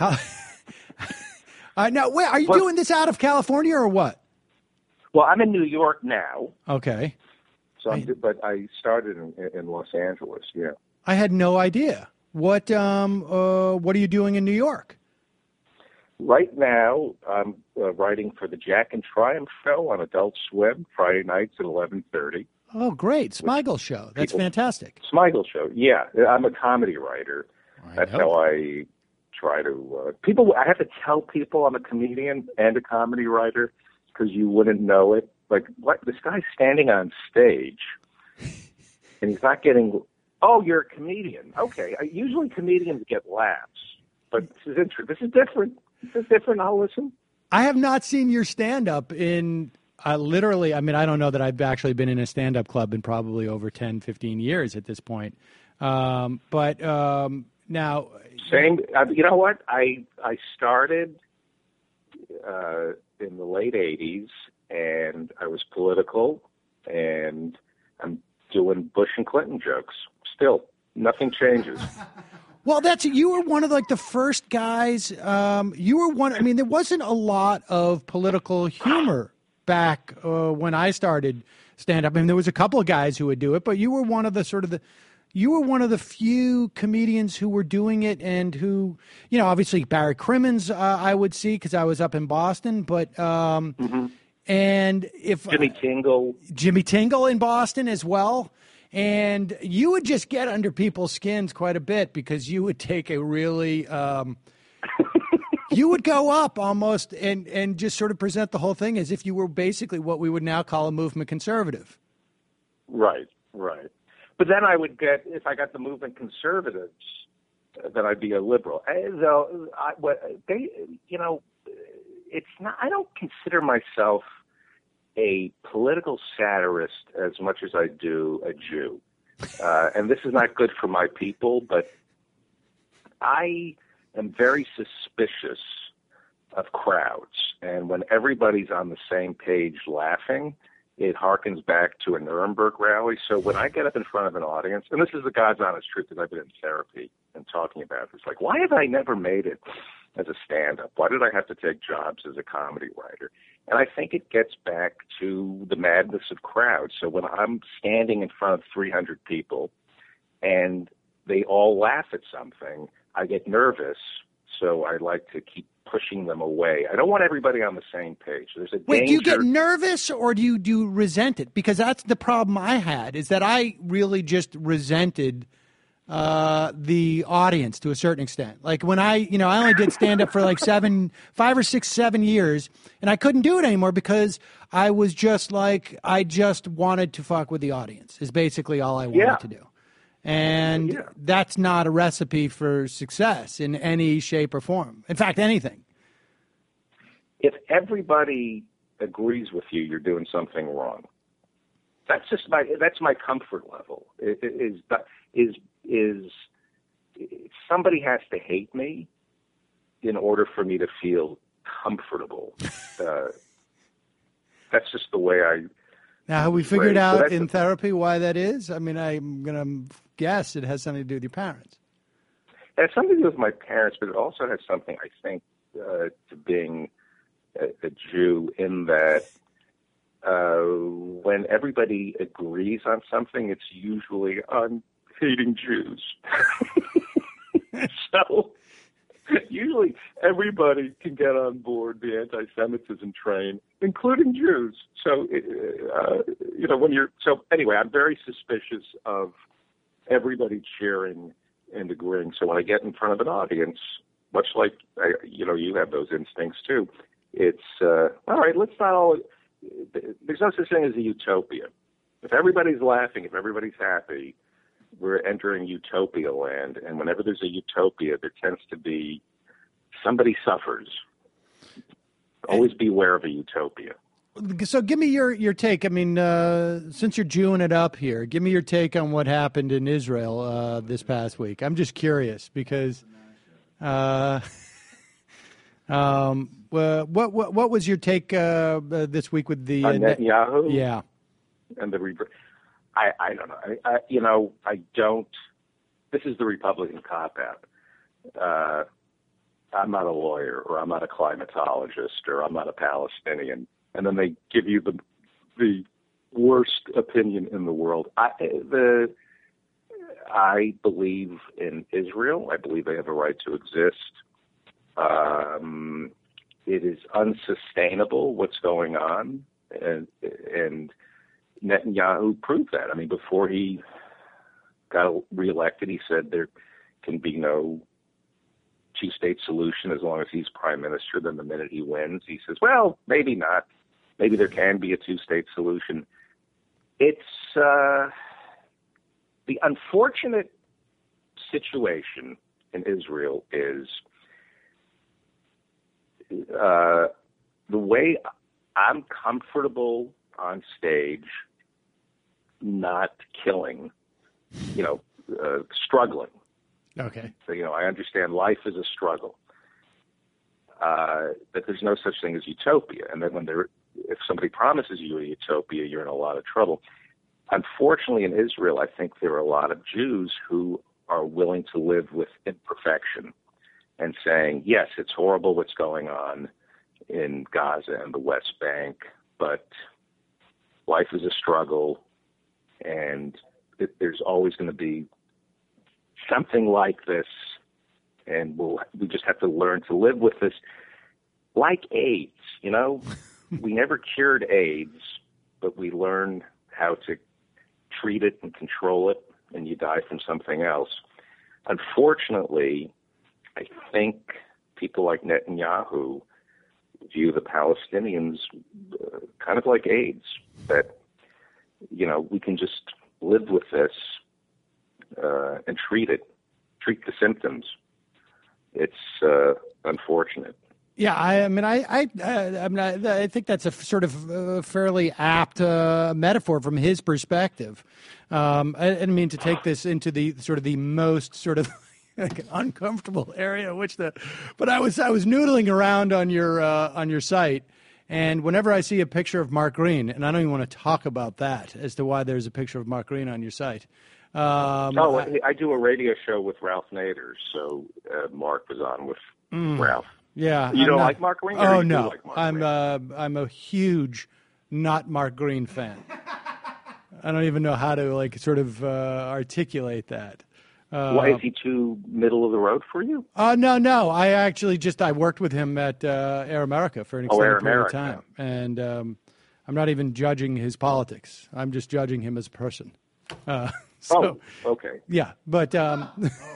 Now, wait, are you doing this out of California or what? Well, I'm in New York now. Okay. But I started in Los Angeles, yeah. I had no idea. What are you doing in New York? Right now, I'm writing for the Jack and Triumph show on Adult Swim, Friday nights at 11:30. Oh, great. Smigel show. That's fantastic. Smigel show, yeah. I'm a comedy writer. That's how I try to... I have to tell people I'm a comedian and a comedy writer because you wouldn't know it. Like, what? This guy's standing on stage, and he's not getting... Oh, you're a comedian. Okay. Usually comedians get laughs, but this is interesting. This is different. This is different. I'll listen. I have not seen your stand-up in... literally, I mean, I don't know that I've actually been in a stand-up club in probably over 10, 15 years at this point. But now... Same. You know what? I started in the late 80s, and I was political, and I'm doing Bush and Clinton jokes. Still, nothing changes. Well, you were one of the first guys. You were one. I mean, there wasn't a lot of political humor back when I started stand-up. I mean, there was a couple of guys who would do it, but you were one of the few comedians who were doing it, and who, obviously Barry Crimmins I would see because I was up in Boston, but and if Jimmy Tingle in Boston as well. And you would just get under people's skins quite a bit because you would take a really you would go up almost and just sort of present the whole thing as if you were basically what we would now call a movement conservative. Right. But then I would get, if I got the movement conservatives, then I'd be a liberal. It's not. I don't consider myself a political satirist as much as I do a Jew. And this is not good for my people, but I am very suspicious of crowds. And when everybody's on the same page laughing, it harkens back to a Nuremberg rally. So when I get up in front of an audience, and this is the God's honest truth because I've been in therapy and talking about this, like, why have I never made it as a stand-up? Why did I have to take jobs as a comedy writer? And I think it gets back to the madness of crowds. So when I'm standing in front of 300 people and they all laugh at something, I get nervous. So I like to keep pushing them away. I don't want everybody on the same page. There's a danger. Wait, do you get nervous or do you resent it? Because that's the problem I had, is that I really just resented the audience to a certain extent. Like when I only did stand up for like 5 or 6, 7 years, and I couldn't do it anymore because I was just like, I just wanted to fuck with the audience is basically all I wanted to do. And that's not a recipe for success in any shape or form. In fact, anything. If everybody agrees with you, you're doing something wrong. That's my comfort level. Is somebody has to hate me in order for me to feel comfortable. That's just the way I. Now, have we figured out in therapy why that is? I mean, I'm going to guess it has something to do with your parents. It has something to do with my parents, but it also has something, I think, to being a Jew in that when everybody agrees on something, it's usually on hating Jews. So usually everybody can get on board the anti-Semitism train, including Jews. So, anyway, I'm very suspicious of everybody cheering and agreeing. So when I get in front of an audience, much like, you have those instincts too, it's, all right, let's not all, there's no such thing as a utopia. If everybody's laughing, if everybody's happy, we're entering utopia land. And whenever there's a utopia, there tends to be somebody suffers. Always beware of a utopia. So give me your take. I mean, since you're Jewing it up here, give me your take on what happened in Israel this past week. I'm just curious because what was your take this week with the Netanyahu? Yeah. and I don't know. I don't. This is the Republican cop-out. I'm not a lawyer, or I'm not a climatologist, or I'm not a Palestinian, and then they give you the worst opinion in the world. I believe in Israel. I believe they have a right to exist. It is unsustainable what's going on, and Netanyahu proved that. I mean, before he got reelected, he said there can be no two-state solution as long as he's prime minister. Then the minute he wins, he says, well, maybe not. Maybe there can be a two-state solution. It's the unfortunate situation in Israel is the way I'm comfortable on stage not killing, struggling. Okay. So, I understand life is a struggle, that there's no such thing as utopia. And then if somebody promises you a utopia, you're in a lot of trouble. Unfortunately, in Israel, I think there are a lot of Jews who are willing to live with imperfection and saying, yes, it's horrible what's going on in Gaza and the West Bank, but life is a struggle, and there's always going to be something like this, and we just have to learn to live with this. Like AIDS, we never cured AIDS, but we learned how to treat it and control it, and you die from something else. Unfortunately, I think people like Netanyahu view the Palestinians kind of like AIDS, that, we can just live with this and treat the symptoms. It's unfortunate. Yeah, I think that's a sort of fairly apt metaphor from his perspective. I didn't mean to take this into the sort of the most sort of uncomfortable area, but I was noodling around on your site, and whenever I see a picture of Mark Green, and I don't even want to talk about that as to why there's a picture of Mark Green on your site. I do a radio show with Ralph Nader, so Mark was on with Ralph. Yeah, you don't like Mark Green? Oh no, like I'm a huge not Mark Green fan. I don't even know how to sort of articulate that. Why, is he too middle of the road for you? No. I actually I worked with him at Air America for an extended period of time, and I'm not even judging his politics. I'm just judging him as a person. Okay. Yeah, but so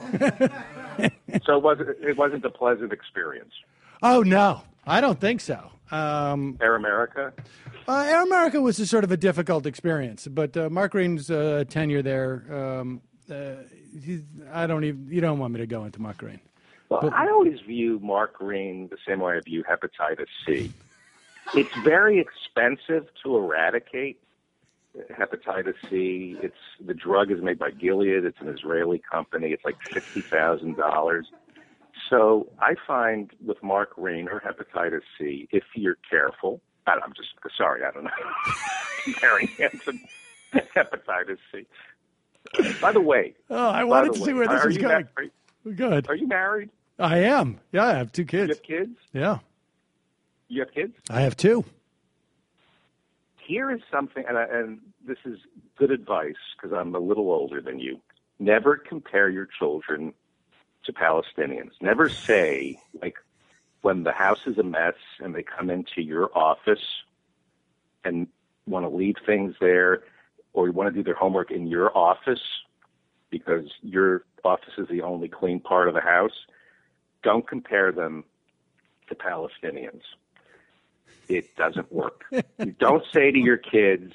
it wasn't a pleasant experience. Oh no, I don't think so. Air America. Air America was a sort of a difficult experience, but Mark Green's tenure there. You don't want me to go into Mark Green. Well, I always view Mark Green the same way I view hepatitis C. It's very expensive to eradicate hepatitis C. The drug is made by Gilead. It's an Israeli company. It's like $60,000. So I find with Mark Green or hepatitis C, if you're careful, I don't know, comparing him to hepatitis C. By the way, I wanted to see where this was going. Good. Are you married? I am. Yeah, I have 2 kids. You have kids? Yeah. You have kids? I have 2. Here is something, and this is good advice because I'm a little older than you. Never compare your children to Palestinians. Never say, when the house is a mess and they come into your office and want to leave things there, or you want to do their homework in your office because your office is the only clean part of the house, don't compare them to Palestinians. It doesn't work. You don't say to your kids,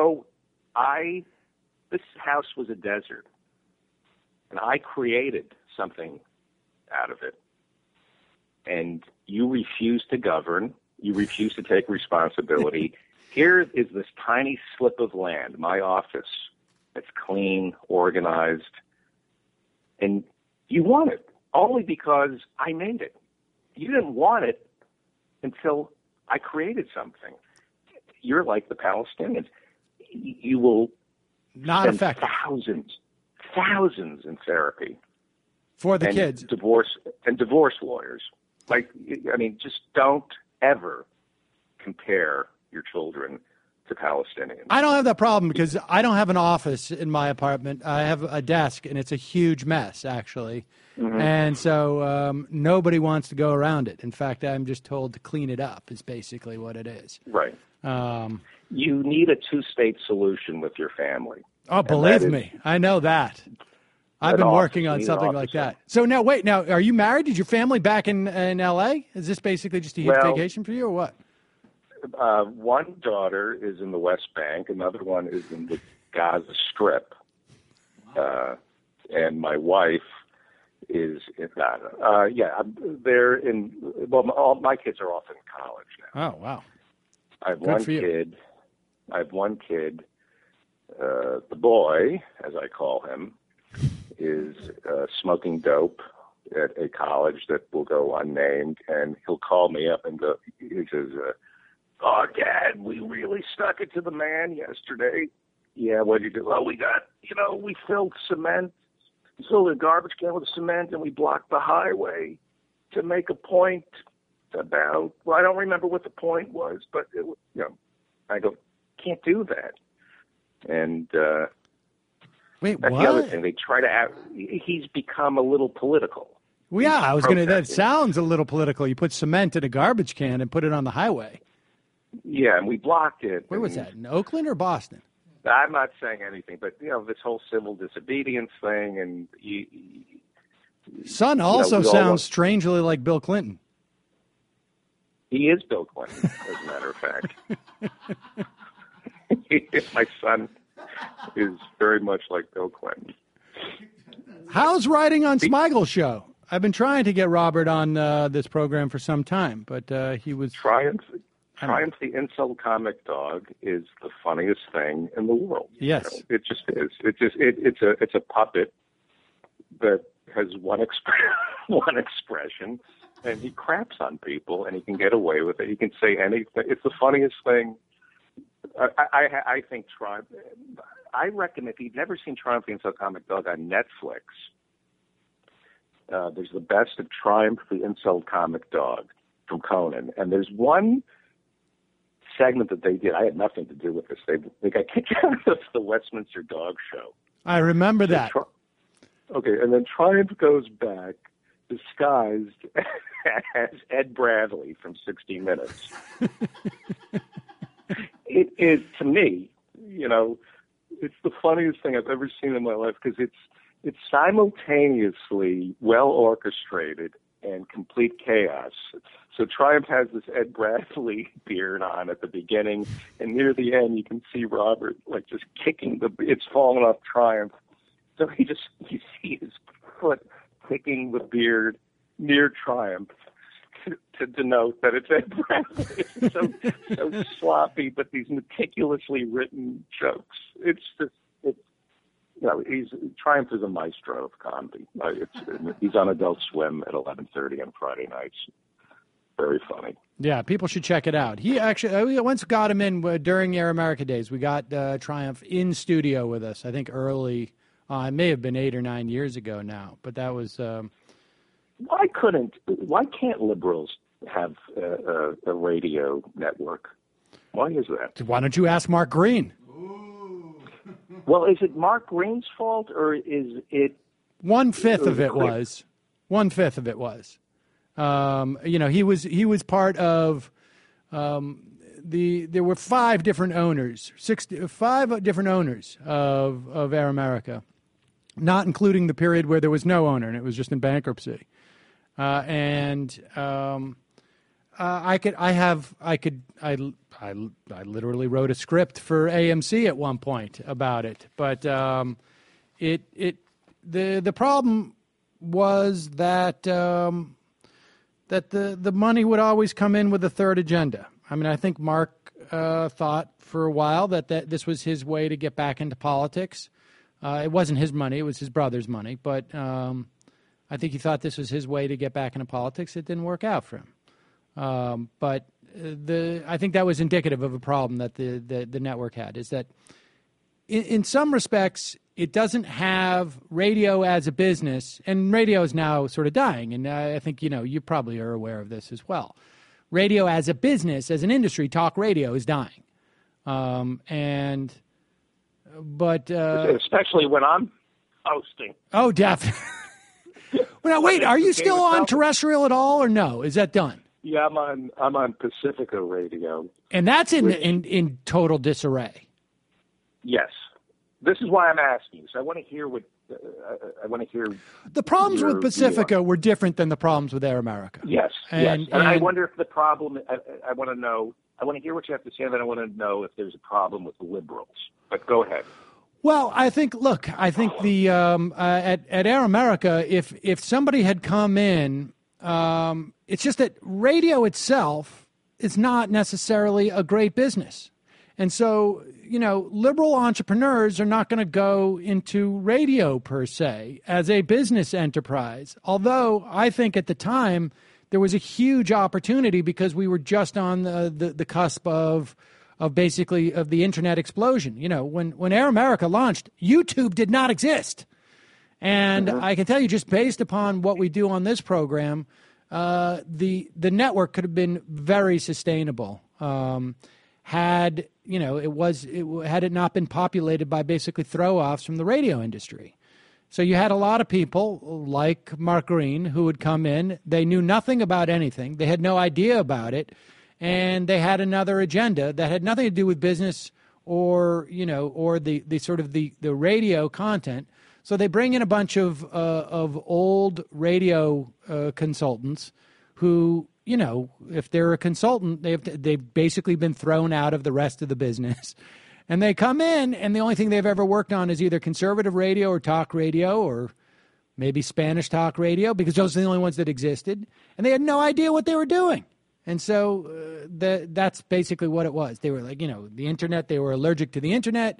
this house was a desert, and I created something out of it. And you refuse to govern. You refuse to take responsibility. Here is this tiny slip of land, my office. It's clean, organized, and you want it only because I made it. You didn't want it until I created something. You're like the Palestinians. you will not spend effective. Thousands in therapy for the and kids. Divorce lawyers. Like, I mean, just don't ever compare your children to Palestinians. I don't have that problem because I don't have an office in my apartment. I have a desk, and it's a huge mess, actually. Mm-hmm. And so nobody wants to go around it. In fact, I'm just told to clean it up is basically what it is. Right. You need a two-state solution with your family. Oh, believe me, I know that. I've been working on something like that. So now, wait, are you married? Is your family back in L.A.? Is this basically just a huge vacation for you or what? One daughter is in the West Bank. Another one is in the Gaza Strip. And my wife is in Gaza. They're in, all my kids are off in college now. Oh, wow. I have one kid. The boy, as I call him, is smoking dope at a college that will go unnamed, and he'll call me up and go, he says, "Oh, Dad, we really stuck it to the man yesterday." "Yeah, what'd you do?" "Well, we filled cement, filled a garbage can with cement, and we blocked the highway to make a point about, well, I don't remember what the point was, but, I go, can't do that. And wait, that's what? the other thing. They try to he's become a little political. Well, yeah, I was going to, that sounds a little political. You put cement in a garbage can and put it on the highway. Yeah, and we blocked it. Where was that, in Oakland or Boston? I'm not saying anything, but, this whole civil disobedience thing, and Son also sounds strangely like Bill Clinton. He is Bill Clinton, as a matter of fact. My son is very much like Bill Clinton. How's writing on Smeigel's show? I've been trying to get Robert on this program for some time, but he was... Triumph the Insult Comic Dog is the funniest thing in the world. Yes. It just is. It's a puppet that has one expression, and he craps on people, and he can get away with it. He can say anything. It's the funniest thing. I think Triumph. I reckon if you've never seen Triumph the Insult Comic Dog on Netflix, there's the best of Triumph the Insult Comic Dog from Conan, and there's one segment that they did. I had nothing to do with this. They got kicked out of the Westminster Dog Show. I remember that. Okay, and then Triumph goes back disguised as Ed Bradley from 60 Minutes. It is, to me, it's the funniest thing I've ever seen in my life because it's simultaneously well orchestrated and complete chaos. So Triumph has this Ed Bradley beard on at the beginning, and near the end you can see Robert just kicking it's falling off Triumph. So you see his foot kicking the beard near Triumph to denote that it's Ed Bradley. It's so sloppy, but these meticulously written jokes. It's just, Triumph is a maestro of comedy. He's on Adult Swim at 11:30 on Friday nights. Very funny. Yeah, people should check it out. He actually, we once got him in during Air America days. We got Triumph in studio with us, I think early. It may have been 8 or 9 years ago now, but that was... Why can't liberals have a radio network? Why is that? Why don't you ask Mark Green? Well, is it Mark Green's fault, or is it... 1/5 of it was. 1/5 of it was. He was part of there were 5 different owners, 5 different owners of Air America, not including the period where there was no owner and it was just in bankruptcy. I literally wrote a script for AMC at one point about it, but the problem was that the money would always come in with a third agenda. I mean, I think Mark thought for a while that this was his way to get back into politics. It wasn't his money; it was his brother's money, but. I think he thought this was his way to get back into politics. It didn't work out for him. But I think that was indicative of a problem that the network had, is that in some respects, it doesn't have radio as a business, and radio is now sort of dying. And I think, you probably are aware of this as well. Radio as a business, as an industry, talk radio is dying. Especially when I'm hosting. Oh, definitely. Well, now, wait, are you still on terrestrial at all, or no? Is that done? Yeah, I'm on Pacifica Radio. And that's in total disarray. Yes. This is why I'm asking you. So I want to hear the problems with Pacifica were different than the problems with Air America. Yes. And I wonder if the problem, I want to know, I want to hear what you have to say, and then I want to know if there's a problem with the liberals. But go ahead. Well, I think the at Air America, if somebody had come in, it's just that radio itself is not necessarily a great business. And so, liberal entrepreneurs are not going to go into radio per se as a business enterprise. Although I think at the time there was a huge opportunity because we were just on the cusp of the internet explosion. When Air America launched, YouTube did not exist. And I can tell you, just based upon what we do on this program, the network could have been very sustainable had it not been populated by basically throw-offs from the radio industry. So you had a lot of people like Mark Green who would come in. They knew nothing about anything. They had no idea about it. And they had another agenda that had nothing to do with business or the sort of the radio content. So they bring in a bunch of old radio consultants who, if they're a consultant, they've basically been thrown out of the rest of the business. And they come in, and the only thing they've ever worked on is either conservative radio or talk radio or maybe Spanish talk radio, because those are the only ones that existed. And they had no idea what they were doing. And so that's basically what it was. They were like, the internet, they were allergic to the internet.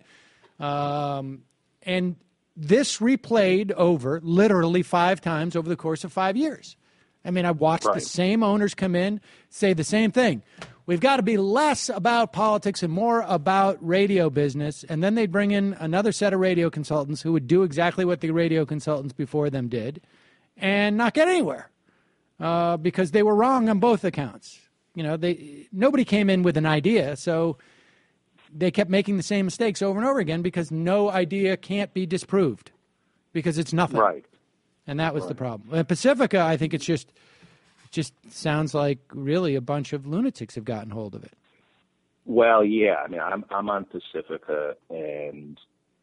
And this replayed over literally 5 times over the course of 5 years. I mean, I watched the same owners come in, say the same thing. We've got to be less about politics and more about radio business. And then they'd bring in another set of radio consultants who would do exactly what the radio consultants before them did and not get anywhere. Because they were wrong on both accounts. Nobody came in with an idea, so they kept making the same mistakes over and over again because no idea can't be disproved because it's nothing. Right. And that was the problem. And Pacifica, I think it just sounds like really a bunch of lunatics have gotten hold of it. Well, yeah. I mean, I'm on Pacifica, and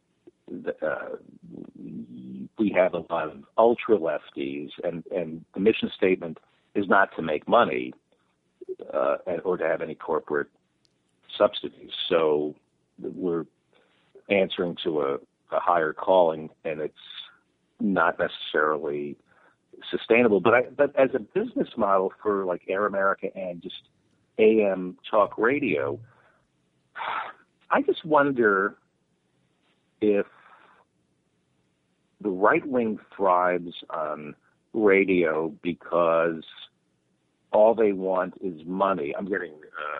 we have a lot of ultra lefties, and the mission statement is not to make money or to have any corporate subsidies. So we're answering to a higher calling, and it's not necessarily sustainable. But as a business model for like Air America and just AM talk radio, I just wonder if the right wing thrives on radio because all they want is money. I'm getting,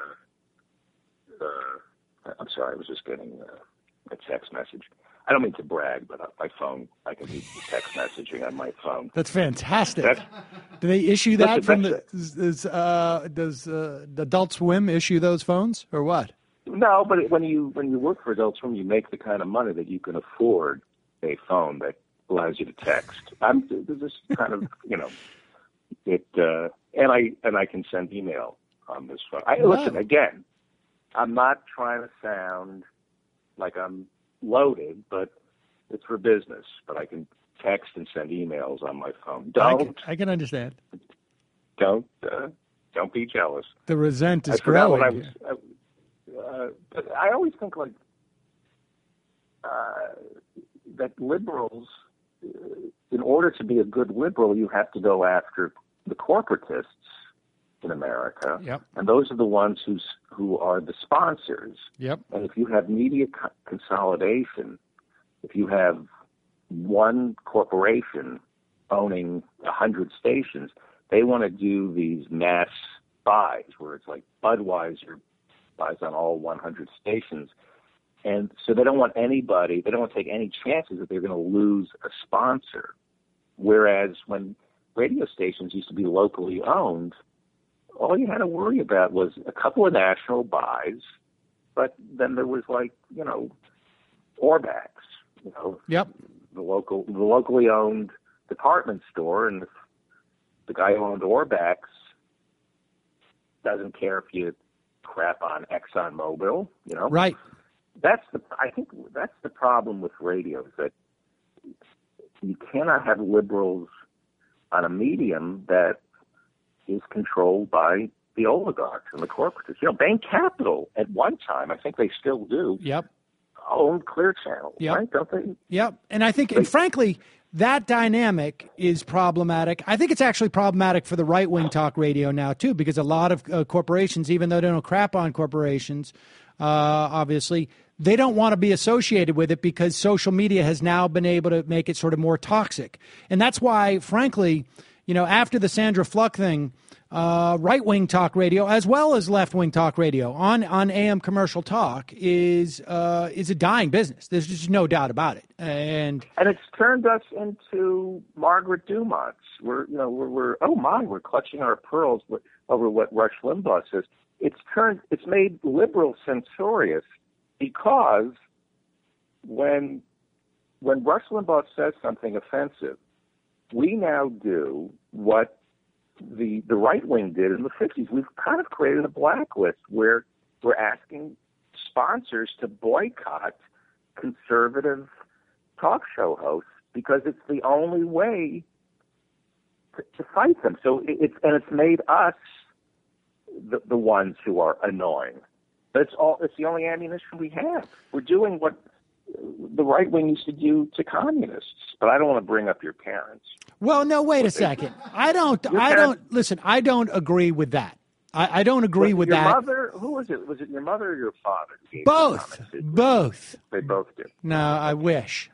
I'm sorry, I was just getting a text message. I don't mean to brag, but on my phone, I can do text messaging on my phone. That's fantastic. Do they issue that from does Adult Swim issue those phones or what? No, but when you work for Adult Swim, you make the kind of money that you can afford a phone that allows you to text. I'm just kind of, it, and I can send email on this phone. Listen, again, I'm not trying to sound like I'm loaded, but it's for business. But I can text and send emails on my phone. I can understand. Don't be jealous. The resent is growing. But I always think like that liberals, in order to be a good liberal, you have to go after the corporatists in America. Yep. And those are the ones who are the sponsors. Yep. And if you have media consolidation, if you have one corporation owning 100 stations, they want to do these mass buys where it's like Budweiser buys on all 100 stations. And so they don't want to take any chances that they're going to lose a sponsor. Whereas when radio stations used to be locally owned, all you had to worry about was a couple of national buys, but then there was Orbex, Yep. the locally owned department store, and if the guy who owned Orbex doesn't care if you crap on ExxonMobil, Right. I think that's the problem with radio, is that you cannot have liberals on a medium that is controlled by the oligarchs and the corporates. Bain Capital at one time, I think they still do. Yep. Own Clear Channel, Yep. right? Don't they? Yep. And I think, and frankly, that dynamic is problematic. I think it's actually problematic for the right-wing talk radio now, too, because a lot of corporations, even though they don't crap on corporations, obviously, they don't want to be associated with it because social media has now been able to make it sort of more toxic. And that's why, frankly, after the Sandra Fluck thing, right-wing talk radio as well as left-wing talk radio on AM commercial talk is a dying business. There's just no doubt about it. And it's turned us into Margaret Dumonts. We're clutching our pearls over what Rush Limbaugh says. It's made liberals censorious because when Rush Limbaugh says something offensive, we now do what the right wing did in the 50s. We've kind of created a blacklist where we're asking sponsors to boycott conservative talk show hosts because it's the only way to fight them. So it's made us the ones who are annoying. But it's the only ammunition we have. We're doing what the right wing used to do to communists. But I don't want to bring up your parents. Well, no, wait a second. I don't agree with that. I don't agree with that. Your mother, who was it? Was it your mother or your father? Both. They both did. No, I wish.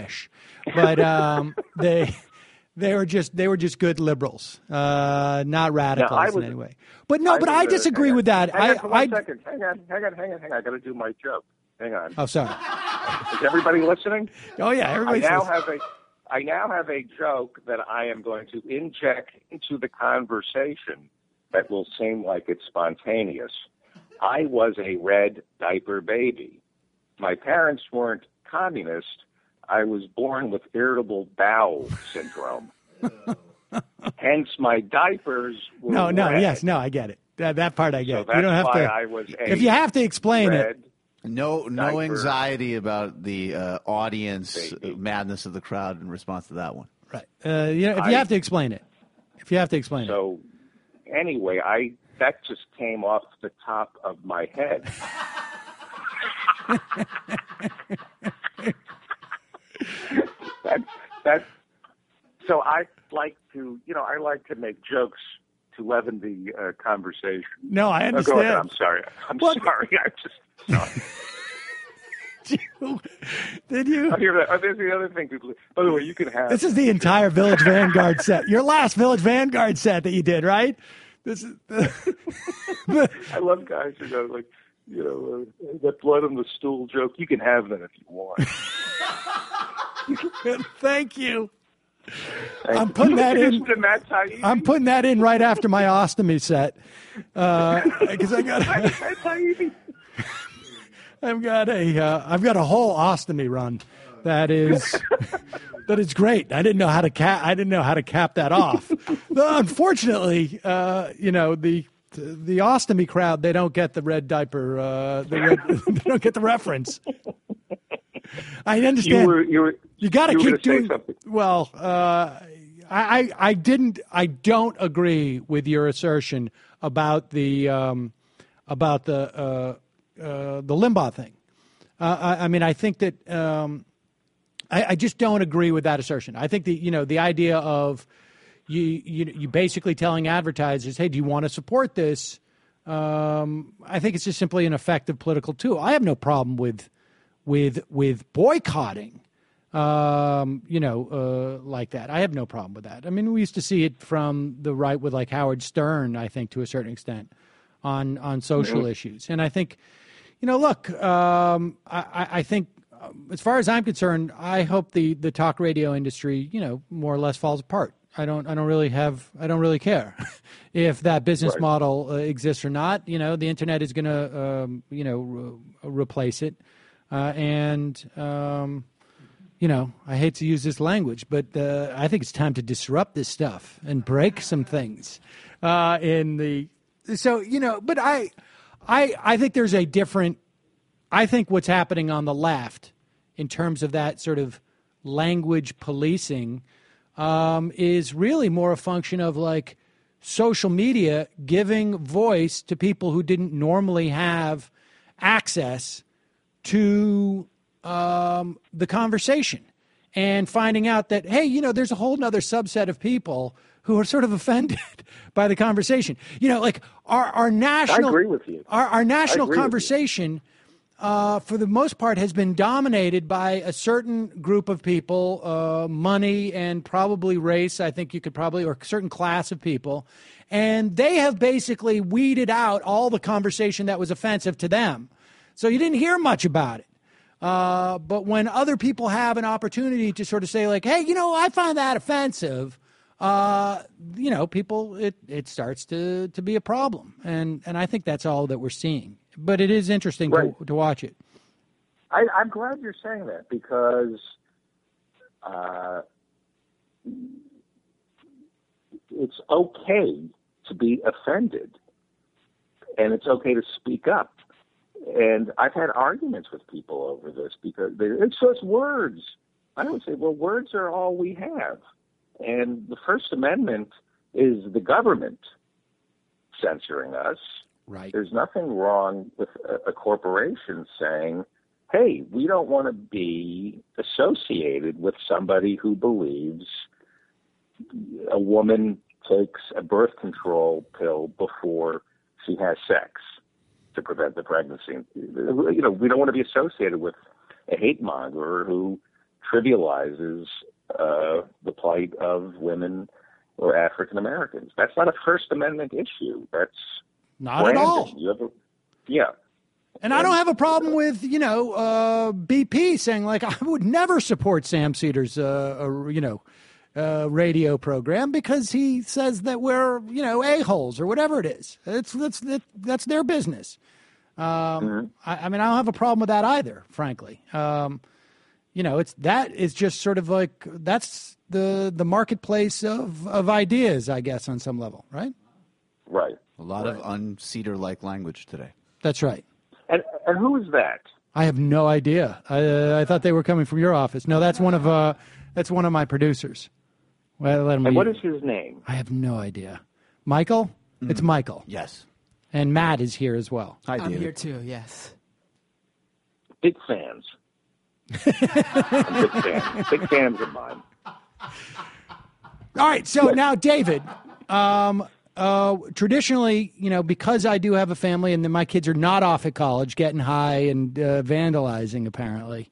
But they were just good liberals, not radicals in any way. But no, I disagree with that. Hang on 1 second. Hang on. I got to do my joke. Hang on. Oh, sorry. Is everybody listening? Oh yeah, everybody's listening. I now have a joke that I am going to inject into the conversation that will seem like it's spontaneous. I was a red diaper baby. My parents weren't communist. I was born with irritable bowel syndrome. Hence, my diapers were red. I get it. That part I get. So you don't have to. If you have to explain it. No anxiety about the audience madness of the crowd in response to that one. Right. If you have to explain it. So, anyway, that just came off the top of my head. So I like to make jokes to leaven the conversation. No, I understand. Go ahead. I'm sorry. Sorry. I just. Did you? I hear that. There's the other thing. By the way, you can have. This is the entire Village Vanguard set. Your last Village Vanguard set that you did, right? This is. I love guys who go like, that blood on the stool joke. You can have that if you want. Thank you. I'm putting that in. I'm putting that in right after my ostomy set because I got. I've got a whole ostomy run that is great. I didn't know how to cap that off. Unfortunately, the ostomy crowd, they don't get the red diaper. They don't get the reference. I understand. You got to keep doing. Well, I don't agree with your assertion about the Limbaugh thing. I think that I just don't agree with that assertion. I think the idea of you basically telling advertisers, hey, do you want to support this? I think it's just simply an effective political tool. I have no problem with boycotting, like that. I have no problem with that. I mean, we used to see it from the right with like Howard Stern, I think, to a certain extent on social issues. And I think, look, I think as far as I'm concerned, I hope the talk radio industry, more or less falls apart. I don't really care if that business model exists or not. The internet is going to, replace it. I hate to use this language, but I think it's time to disrupt this stuff and break some things. But I think there's a different. I think what's happening on the left in terms of that sort of language policing is really more a function of like social media giving voice to people who didn't normally have access to the conversation, and finding out that, hey, there's a whole nother subset of people who are sort of offended by the conversation. Like our national, I agree with you. Our national conversation, for the most part, has been dominated by a certain group of people, money and probably race. I think you could probably, or a certain class of people. And they have basically weeded out all the conversation that was offensive to them. So you didn't hear much about it. But when other people have an opportunity to sort of say like, hey, I find that offensive, people, it starts to be a problem. And I think that's all that we're seeing. But it is interesting to watch it. I'm glad you're saying that, because it's okay to be offended, and it's okay to speak up. And I've had arguments with people over this because it's just words. I would say, well, words are all we have. And the First Amendment is the government censoring us. Right. There's nothing wrong with a corporation saying, hey, we don't want to be associated with somebody who believes a woman takes a birth control pill before she has sex to prevent the pregnancy. We don't want to be associated with a hate monger who trivializes the plight of women or African Americans. That's not a First Amendment issue. That's not at all. And I don't have a problem with, BP saying, like, I would never support Sam Seder's, radio program because he says that we're, a-holes or whatever it is. That's their business. I mean, I don't have a problem with that either, frankly. That is just sort of like, that's the marketplace of ideas, I guess, on some level, right? Right. A lot of un-Cedar-like language today. That's right. And who is that? I have no idea. I thought they were coming from your office. No, that's one of my producers. Well, and what is his name? I have no idea. Michael? Mm-hmm. It's Michael. Yes. And Matt is here as well. Hi, David. I'm here too, yes. Big fans. I'm big fans of mine. All right, so now, David, traditionally, because I do have a family and then my kids are not off at college getting high and vandalizing, apparently,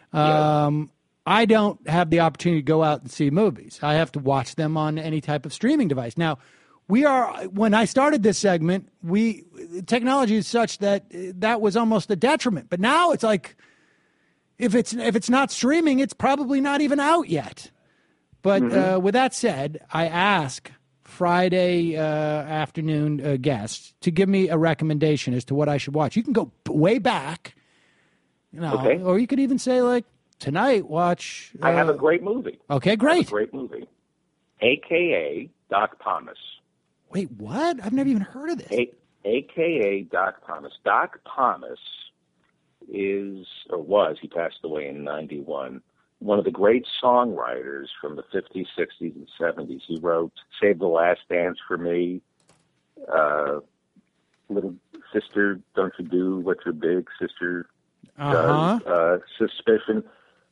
I don't have the opportunity to go out and see movies. I have to watch them on any type of streaming device. Now, when I started this segment, technology is such that was almost a detriment. But now it's like, if it's not streaming, it's probably not even out yet. But with that said, I ask Friday afternoon guests to give me a recommendation as to what I should watch. You can go way back, or you could even say, like, tonight, watch. I have a great movie. Okay, great. I have a great movie. AKA Doc Thomas. Wait, what? I've never even heard of this. AKA Doc Thomas. Doc Thomas was, he passed away in 91, one of the great songwriters from the 50s, 60s, and 70s. He wrote Save the Last Dance for Me, Little Sister, Don't You Do What Your Big Sister Does, Suspicion.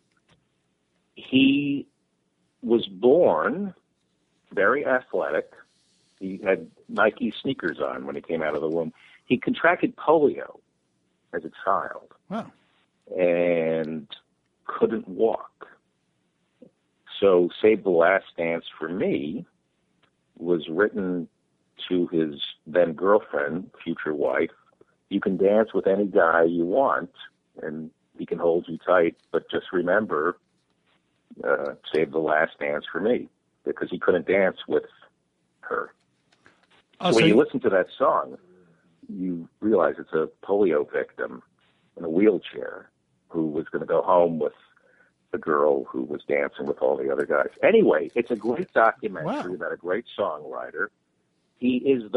He was born very athletic. He had Nike sneakers on when he came out of the womb. He contracted polio as a child. Wow. And couldn't walk. So Save the Last Dance for Me was written to his then girlfriend, future wife, you can dance with any guy you want, and he can hold you tight, but just remember, save the last dance for me, because he couldn't dance with her. Oh, when you listen to that song, you realize it's a polio victim in a wheelchair who was going to go home with the girl who was dancing with all the other guys. Anyway, it's a great documentary about a great songwriter. He is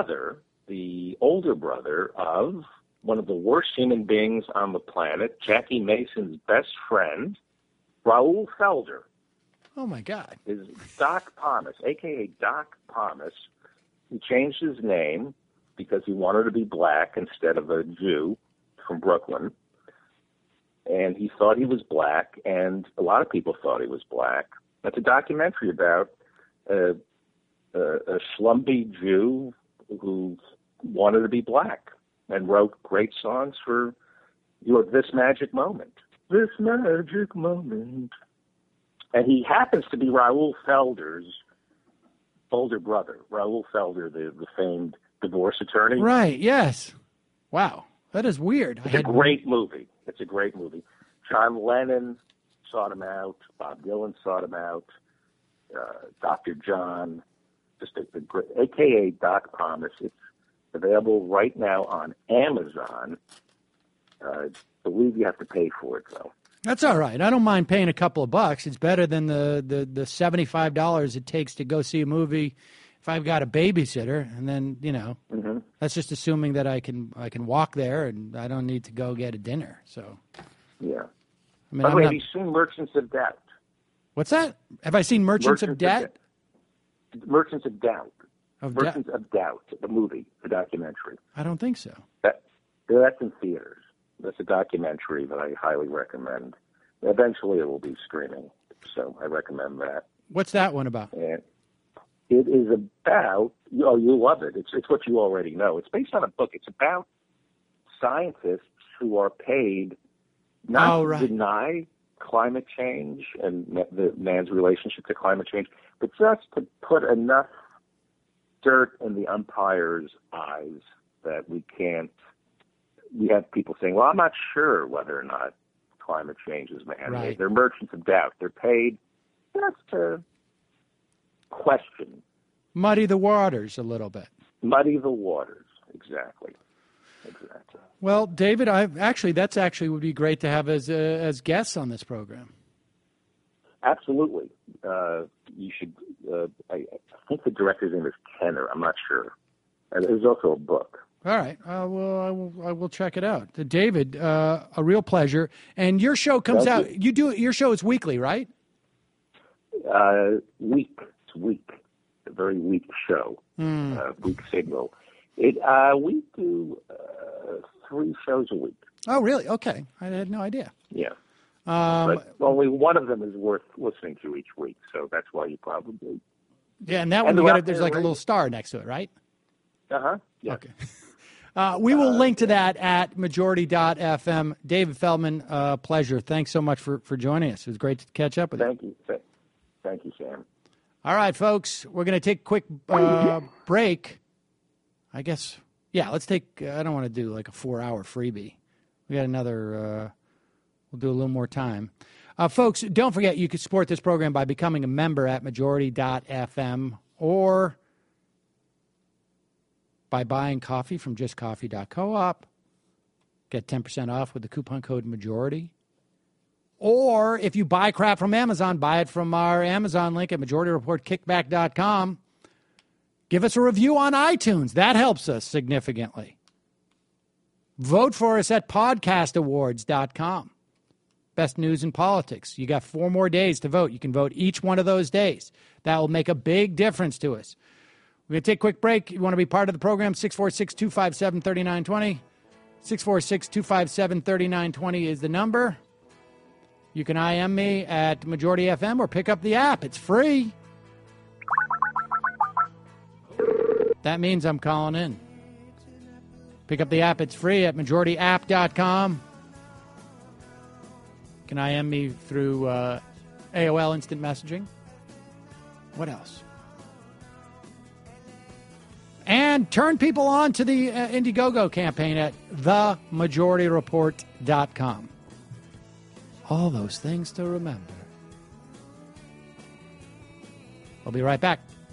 the older brother of one of the worst human beings on the planet, Jackie Mason's best friend, Raoul Felder. Oh, my God. Is Doc Pomus, a.k.a. Doc Pomus. He changed his name because he wanted to be black instead of a Jew from Brooklyn. And he thought he was black, and a lot of people thought he was black. It's a documentary about a schlumpy Jew who wanted to be black and wrote great songs for this magic moment. This magic moment. And he happens to be Raoul Felder's older brother. Raoul Felder, the famed divorce attorney. Right, yes. Wow, that is weird. It's a great movie. It's a great movie. John Lennon sought him out. Bob Dylan sought him out. Dr. John, just a great, a.k.a. Doc Pomus. It's available right now on Amazon. I believe you have to pay for it, though. That's all right. I don't mind paying a couple of bucks. It's better than the $75 it takes to go see a movie if I've got a babysitter. And then, that's just assuming that I can walk there and I don't need to go get a dinner. So, yeah. I mean, By the way, have you seen Merchants of Doubt? What's that? Have I seen Merchants of Debt? Merchants of Doubt. Merchants of Doubt, the movie, the documentary. I don't think so. That's in theaters. That's a documentary that I highly recommend. Eventually it will be streaming, so I recommend that. What's that one about? And it is about, you'll love it. It's what you already know. It's based on a book. It's about scientists who are paid not to deny climate change and the man's relationship to climate change, but just to put enough dirt in the umpire's eyes that we have people saying, well, I'm not sure whether or not climate change is man-made. Right. They're merchants of doubt. They're paid just to question. Muddy the waters a little bit. Muddy the waters, exactly. Well, David, that's actually would be great to have as guests on this program. Absolutely. You should, I think the director's name is Kenner. I'm not sure. There's also a book. All right. I will check it out. David, a real pleasure. And your show comes out. Your show is weekly, right? It's week. A very weak show. Weak signal. We do 3 shows a week. Oh, really? Okay. I had no idea. Yeah. But only one of them is worth listening to each week, so that's why you probably. Yeah, and that one there's like a little star next to it, right? Uh-huh. Yeah. Okay. We will link to that at majority.fm. David Feldman, pleasure. Thanks so much for joining us. It was great to catch up with you. Thank you. Thank you, Sam. All right, folks. We're going to take a quick break. I guess, let's take, I don't want to do like a 4-hour freebie. We got another, we'll do a little more time. Folks, don't forget you can support this program by becoming a member at majority.fm or by buying coffee from justcoffee.coop. Get 10% off with the coupon code MAJORITY. Or if you buy crap from Amazon, buy it from our Amazon link at majorityreportkickback.com. Give us a review on iTunes. That helps us significantly. Vote for us at podcastawards.com. Best news in politics. You got 4 more days to vote. You can vote each one of those days. That will make a big difference to us. We're going to take a quick break. You want to be part of the program, 646-257-3920. 646-257-3920 is the number. You can IM me at Majority FM or pick up the app. It's free. That means I'm calling in. Pick up the app. It's free at majorityapp.com. Can IM me through AOL Instant Messaging? What else? And turn people on to the Indiegogo campaign at themajorityreport.com. All those things to remember. We'll be right back.